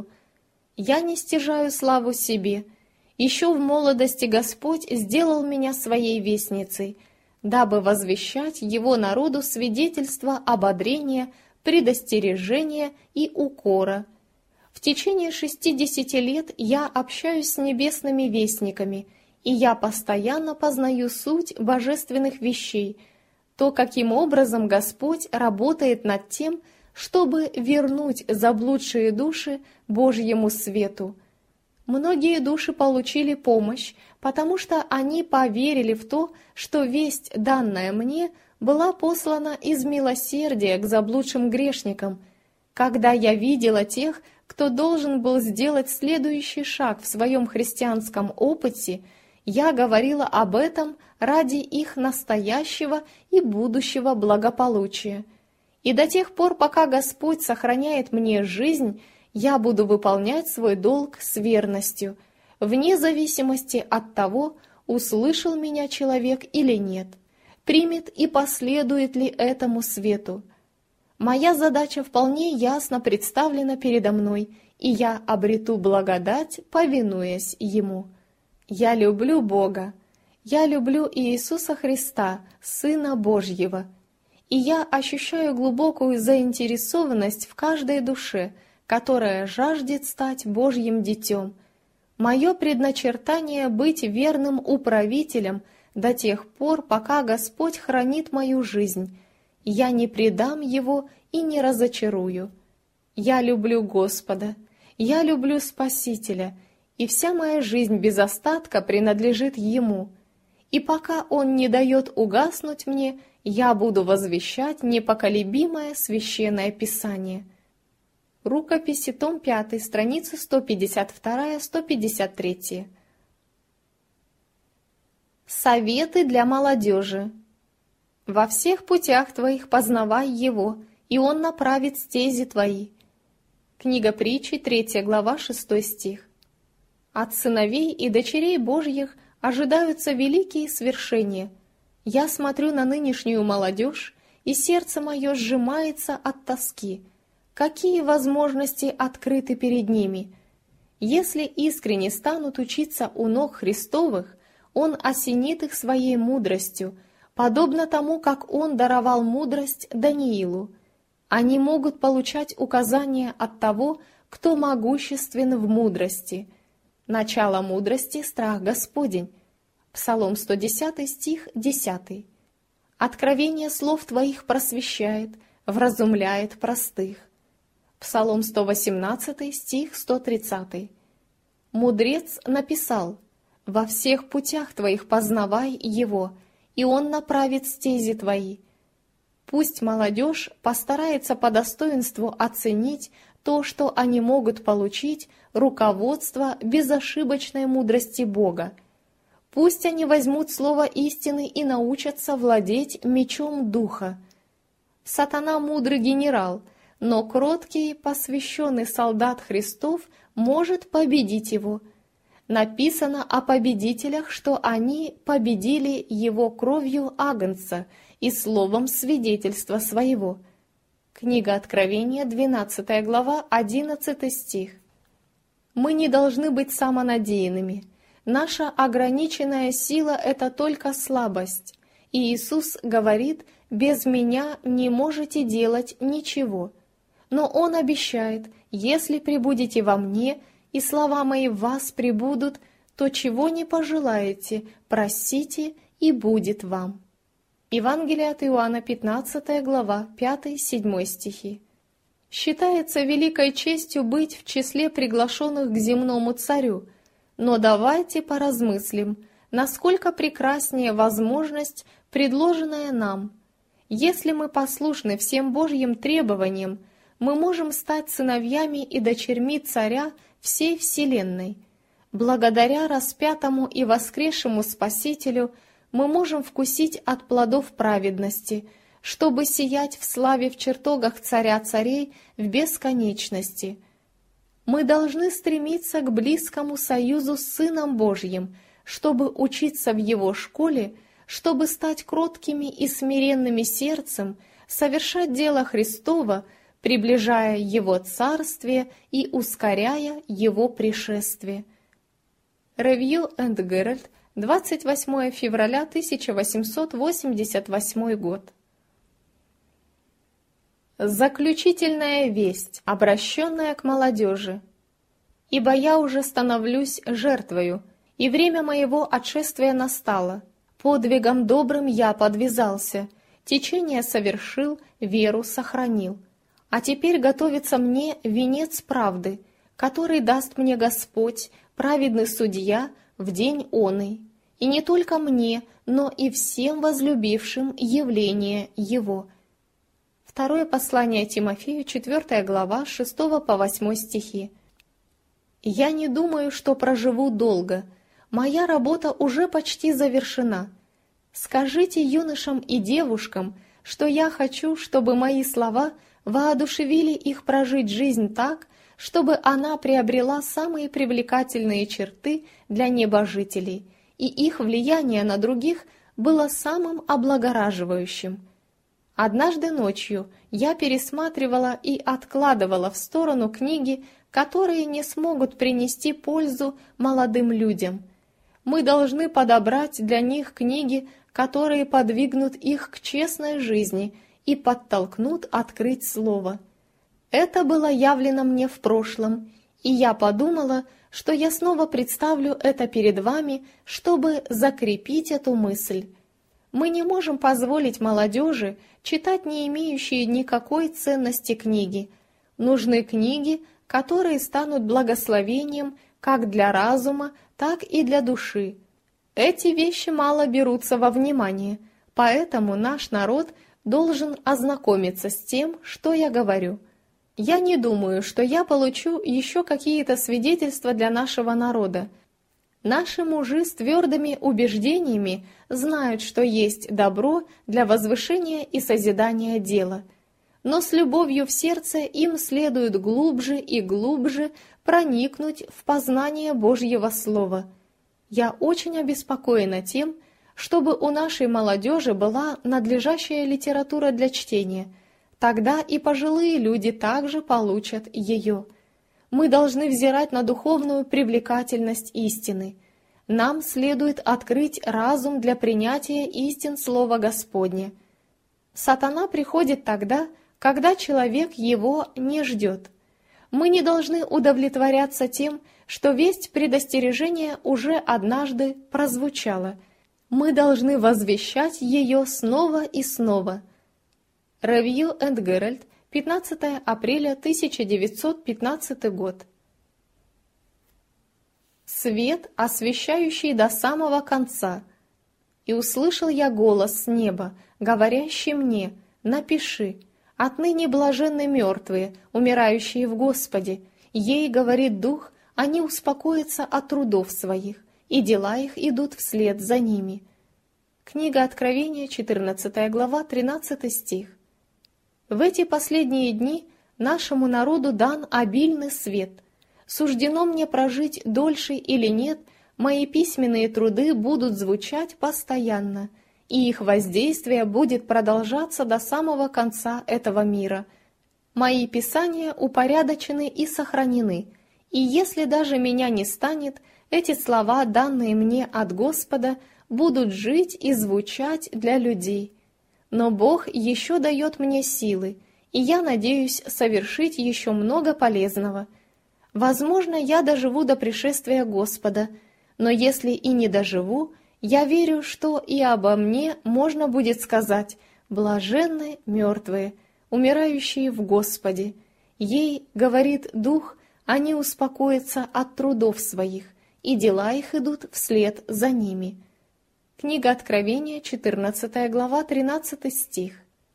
Я не стяжаю славу себе. Еще в молодости Господь сделал меня своей вестницей, дабы возвещать Его народу свидетельство ободрения, предостережения и укора. В течение 60 лет я общаюсь с небесными вестниками, и я постоянно познаю суть божественных вещей, то, каким образом Господь работает над тем, чтобы вернуть заблудшие души Божьему свету. Многие души получили помощь, потому что они поверили в то, что весть, данная мне, была послана из милосердия к заблудшим грешникам. Когда я видела тех, кто должен был сделать следующий шаг в своем христианском опыте, я говорила об этом ради их настоящего и будущего благополучия. И до тех пор, пока Господь сохраняет мне жизнь, я буду выполнять свой долг с верностью, вне зависимости от того, услышал меня человек или нет, примет и последует ли этому свету. Моя задача вполне ясно представлена передо мной, и я обрету благодать, повинуясь Ему. Я люблю Бога, я люблю Иисуса Христа, Сына Божьего, и я ощущаю глубокую заинтересованность в каждой душе, которая жаждет стать Божьим детем. Мое предначертание — быть верным управителем до тех пор, пока Господь хранит мою жизнь. Я не предам Его и не разочарую. Я люблю Господа, я люблю Спасителя, и вся моя жизнь без остатка принадлежит Ему. И пока Он не дает угаснуть мне, я буду возвещать непоколебимое священное Писание. Рукописи, том 5, страницы 152-153. Советы для молодежи. «Во всех путях твоих познавай Его, и Он направит стези твои». Книга Притчи, 3 глава, 6 стих. От сыновей и дочерей Божьих ожидаются великие свершения. Я смотрю на нынешнюю молодежь, и сердце мое сжимается от тоски. Какие возможности открыты перед ними? Если искренне станут учиться у ног Христовых, Он осенит их своей мудростью, подобно тому, как Он даровал мудрость Даниилу. Они могут получать указания от того, кто могуществен в мудрости. Начало мудрости — страх Господень. Псалом 110, стих 10. Откровение слов Твоих просвещает, вразумляет простых. Псалом 118, стих 130. Мудрец написал: «Во всех путях Твоих познавай Его, и Он направит стези Твои». Пусть молодежь постарается по достоинству оценить то, что они могут получить, руководство безошибочной мудрости Бога. Пусть они возьмут слово истины и научатся владеть мечом Духа. Сатана — мудрый генерал, но кроткий, посвященный солдат Христов может победить его. Написано о победителях, что они победили его кровью агнца и словом свидетельства своего. Книга Откровения, 12 глава, 11 стих. Мы не должны быть самонадеянными. Наша ограниченная сила – это только слабость. И Иисус говорит: «Без Меня не можете делать ничего». Но Он обещает: «Если пребудете во Мне, и слова Мои в вас пребудут, то чего не пожелаете, просите, и будет вам». Евангелие от Иоанна, 15 глава, 5-7 стихи. Считается великой честью быть в числе приглашенных к земному царю, но давайте поразмыслим, насколько прекраснее возможность, предложенная нам. Если мы послушны всем Божьим требованиям, мы можем стать сыновьями и дочерьми царя всей вселенной. Благодаря распятому и воскресшему Спасителю мы можем вкусить от плодов праведности, чтобы сиять в славе в чертогах Царя Царей в бесконечности. Мы должны стремиться к близкому союзу с Сыном Божьим, чтобы учиться в Его школе, чтобы стать кроткими и смиренными сердцем, совершать дело Христово, приближая Его Царствие и ускоряя Его пришествие. Ревью энд Геральт, 28 февраля 1888 год. Заключительная весть, обращенная к молодежи. «Ибо я уже становлюсь жертвою, и время моего отшествия настало. Подвигом добрым я подвязался, течение совершил, веру сохранил. А теперь готовится мне венец правды, который даст мне Господь, праведный судья, в день оный, и не только мне, но и всем возлюбившим явление Его». Второе послание Тимофею, 4 глава, 6 по 8 стихи. «Я не думаю, что проживу долго. Моя работа уже почти завершена. Скажите юношам и девушкам, что я хочу, чтобы мои слова воодушевили их прожить жизнь так, чтобы она приобрела самые привлекательные черты для небожителей, и их влияние на других было самым облагораживающим. Однажды ночью я пересматривала и откладывала в сторону книги, которые не смогут принести пользу молодым людям. Мы должны подобрать для них книги, которые подвигнут их к честной жизни и подтолкнут открыть Слово. Это было явлено мне в прошлом, и я подумала, что я снова представлю это перед вами, чтобы закрепить эту мысль. Мы не можем позволить молодежи читать не имеющие никакой ценности книги. Нужны книги, которые станут благословением как для разума, так и для души. Эти вещи мало берутся во внимание, поэтому наш народ должен ознакомиться с тем, что я говорю. Я не думаю, что я получу еще какие-то свидетельства для нашего народа. Наши мужи с твердыми убеждениями знают, что есть добро для возвышения и созидания дела, но с любовью в сердце им следует глубже и глубже проникнуть в познание Божьего Слова. Я очень обеспокоена тем, чтобы у нашей молодежи была надлежащая литература для чтения. Тогда и пожилые люди также получат ее. Мы должны взирать на духовную привлекательность истины. Нам следует открыть разум для принятия истин Слова Господня. Сатана приходит тогда, когда человек его не ждет. Мы не должны удовлетворяться тем, что весть предостережения уже однажды прозвучала. Мы должны возвещать ее снова и снова. Ревью энд Геральт, 15 апреля 1915 год. Свет, освещающий до самого конца. И услышал я голос с неба, говорящий мне: напиши, отныне блаженны мертвые, умирающие в Господе. Ей, говорит Дух, они успокоятся от трудов своих, и дела их идут вслед за ними. Книга Откровения, 14 глава, 13 стих. В эти последние дни нашему народу дан обильный свет. Суждено мне прожить дольше или нет, мои письменные труды будут звучать постоянно, и их воздействие будет продолжаться до самого конца этого мира, Мои писания упорядочены и сохранены, и если даже меня не станет, эти слова, данные мне от Господа, будут жить и звучать для людей. Но Бог еще дает мне силы, и я надеюсь совершить еще много полезного. Возможно, я доживу до пришествия Господа, но если и не доживу, я верю, что и обо мне можно будет сказать: «Блаженны мертвые, умирающие в Господе. Ей, говорит Дух, они успокоятся от трудов своих, и дела их идут вслед за ними». Книга Откровения, 14 глава, 13 стих.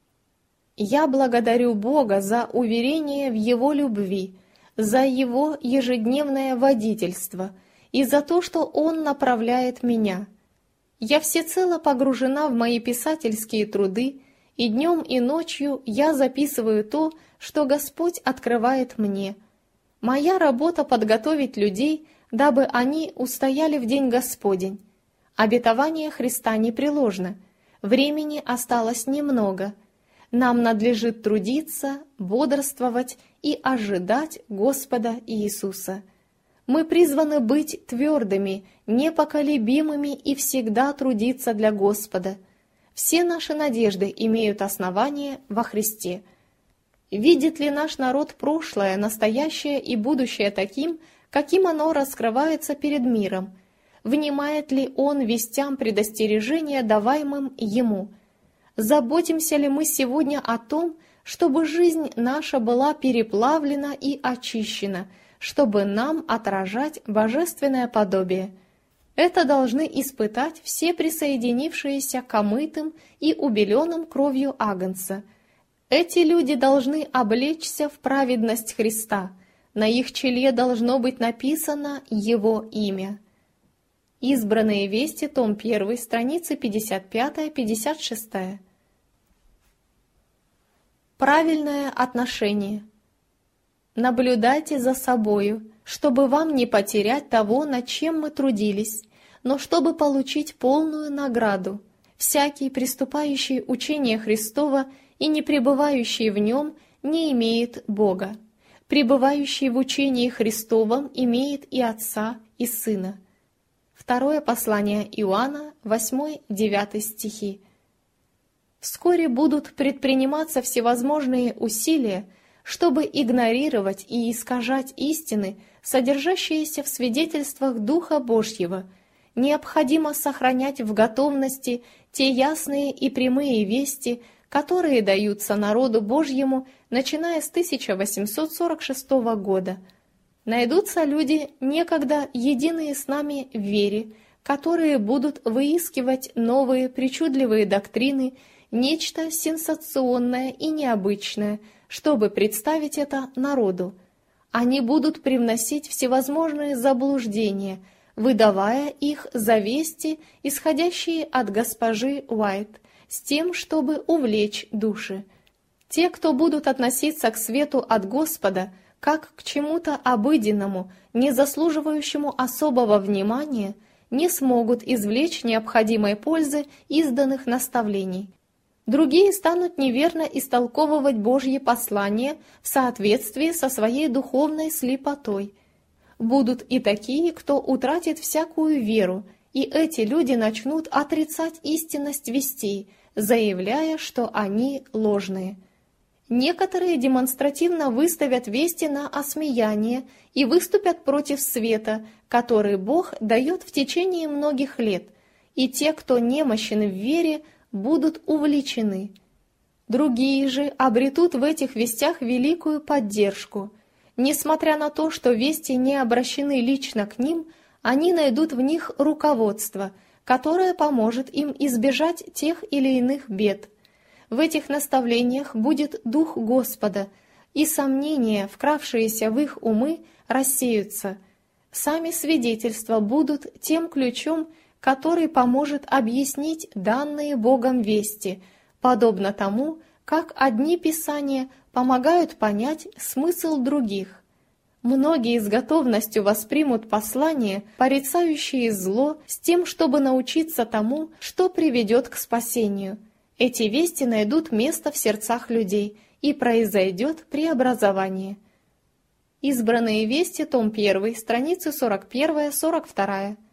Я благодарю Бога за уверение в Его любви, за Его ежедневное водительство и за то, что Он направляет меня. Я всецело погружена в мои писательские труды, и днем и ночью я записываю то, что Господь открывает мне. Моя работа — подготовить людей, дабы они устояли в день Господень. Обетование Христа непреложно, времени осталось немного. Нам надлежит трудиться, бодрствовать и ожидать Господа Иисуса. Мы призваны быть твердыми, непоколебимыми и всегда трудиться для Господа. Все наши надежды имеют основание во Христе. Видит ли наш народ прошлое, настоящее и будущее таким, каким оно раскрывается перед миром? Внимает ли он вестям предостережения, даваемым ему? Заботимся ли мы сегодня о том, чтобы жизнь наша была переплавлена и очищена, чтобы нам отражать божественное подобие? Это должны испытать все присоединившиеся к омытым и убеленным кровью Агнца. Эти люди должны облечься в праведность Христа, на их челе должно быть написано Его имя. Избранные вести, том 1, страницы 55-56. Правильное отношение. Наблюдайте за собою, чтобы вам не потерять того, над чем мы трудились, но чтобы получить полную награду. Всякий, приступающий учение Христова и не пребывающий в нем, не имеет Бога. Пребывающий в учении Христовом имеет и Отца, и Сына. Второе послание Иоанна, 8-9 стихи. Вскоре будут предприниматься всевозможные усилия, чтобы игнорировать и искажать истины, содержащиеся в свидетельствах Духа Божьего. Необходимо сохранять в готовности те ясные и прямые вести, которые даются народу Божьему, начиная с 1846 года. Найдутся люди, некогда единые с нами в вере, которые будут выискивать новые причудливые доктрины, нечто сенсационное и необычное, чтобы представить это народу. Они будут привносить всевозможные заблуждения, выдавая их за вести, исходящие от госпожи Уайт, с тем, чтобы увлечь души. Те, кто будут относиться к свету от Господа, как к чему-то обыденному, не заслуживающему особого внимания, не смогут извлечь необходимой пользы изданных наставлений. Другие станут неверно истолковывать Божьи послания в соответствии со своей духовной слепотой. Будут и такие, кто утратит всякую веру, и эти люди начнут отрицать истинность вестей, заявляя, что они ложные. Некоторые демонстративно выставят вести на осмеяние и выступят против света, который Бог дает в течение многих лет, и те, кто немощен в вере, будут увлечены. Другие же обретут в этих вестях великую поддержку. Несмотря на то, что вести не обращены лично к ним, они найдут в них руководство, которое поможет им избежать тех или иных бед. В этих наставлениях будет Дух Господа, и сомнения, вкравшиеся в их умы, рассеются. Сами свидетельства будут тем ключом, который поможет объяснить данные Богом вести, подобно тому, как одни писания помогают понять смысл других. Многие с готовностью воспримут послания, порицающие зло, с тем, чтобы научиться тому, что приведет к спасению. Эти вести найдут место в сердцах людей, и произойдет преобразование. Избранные вести, том 1, страницы 41-42.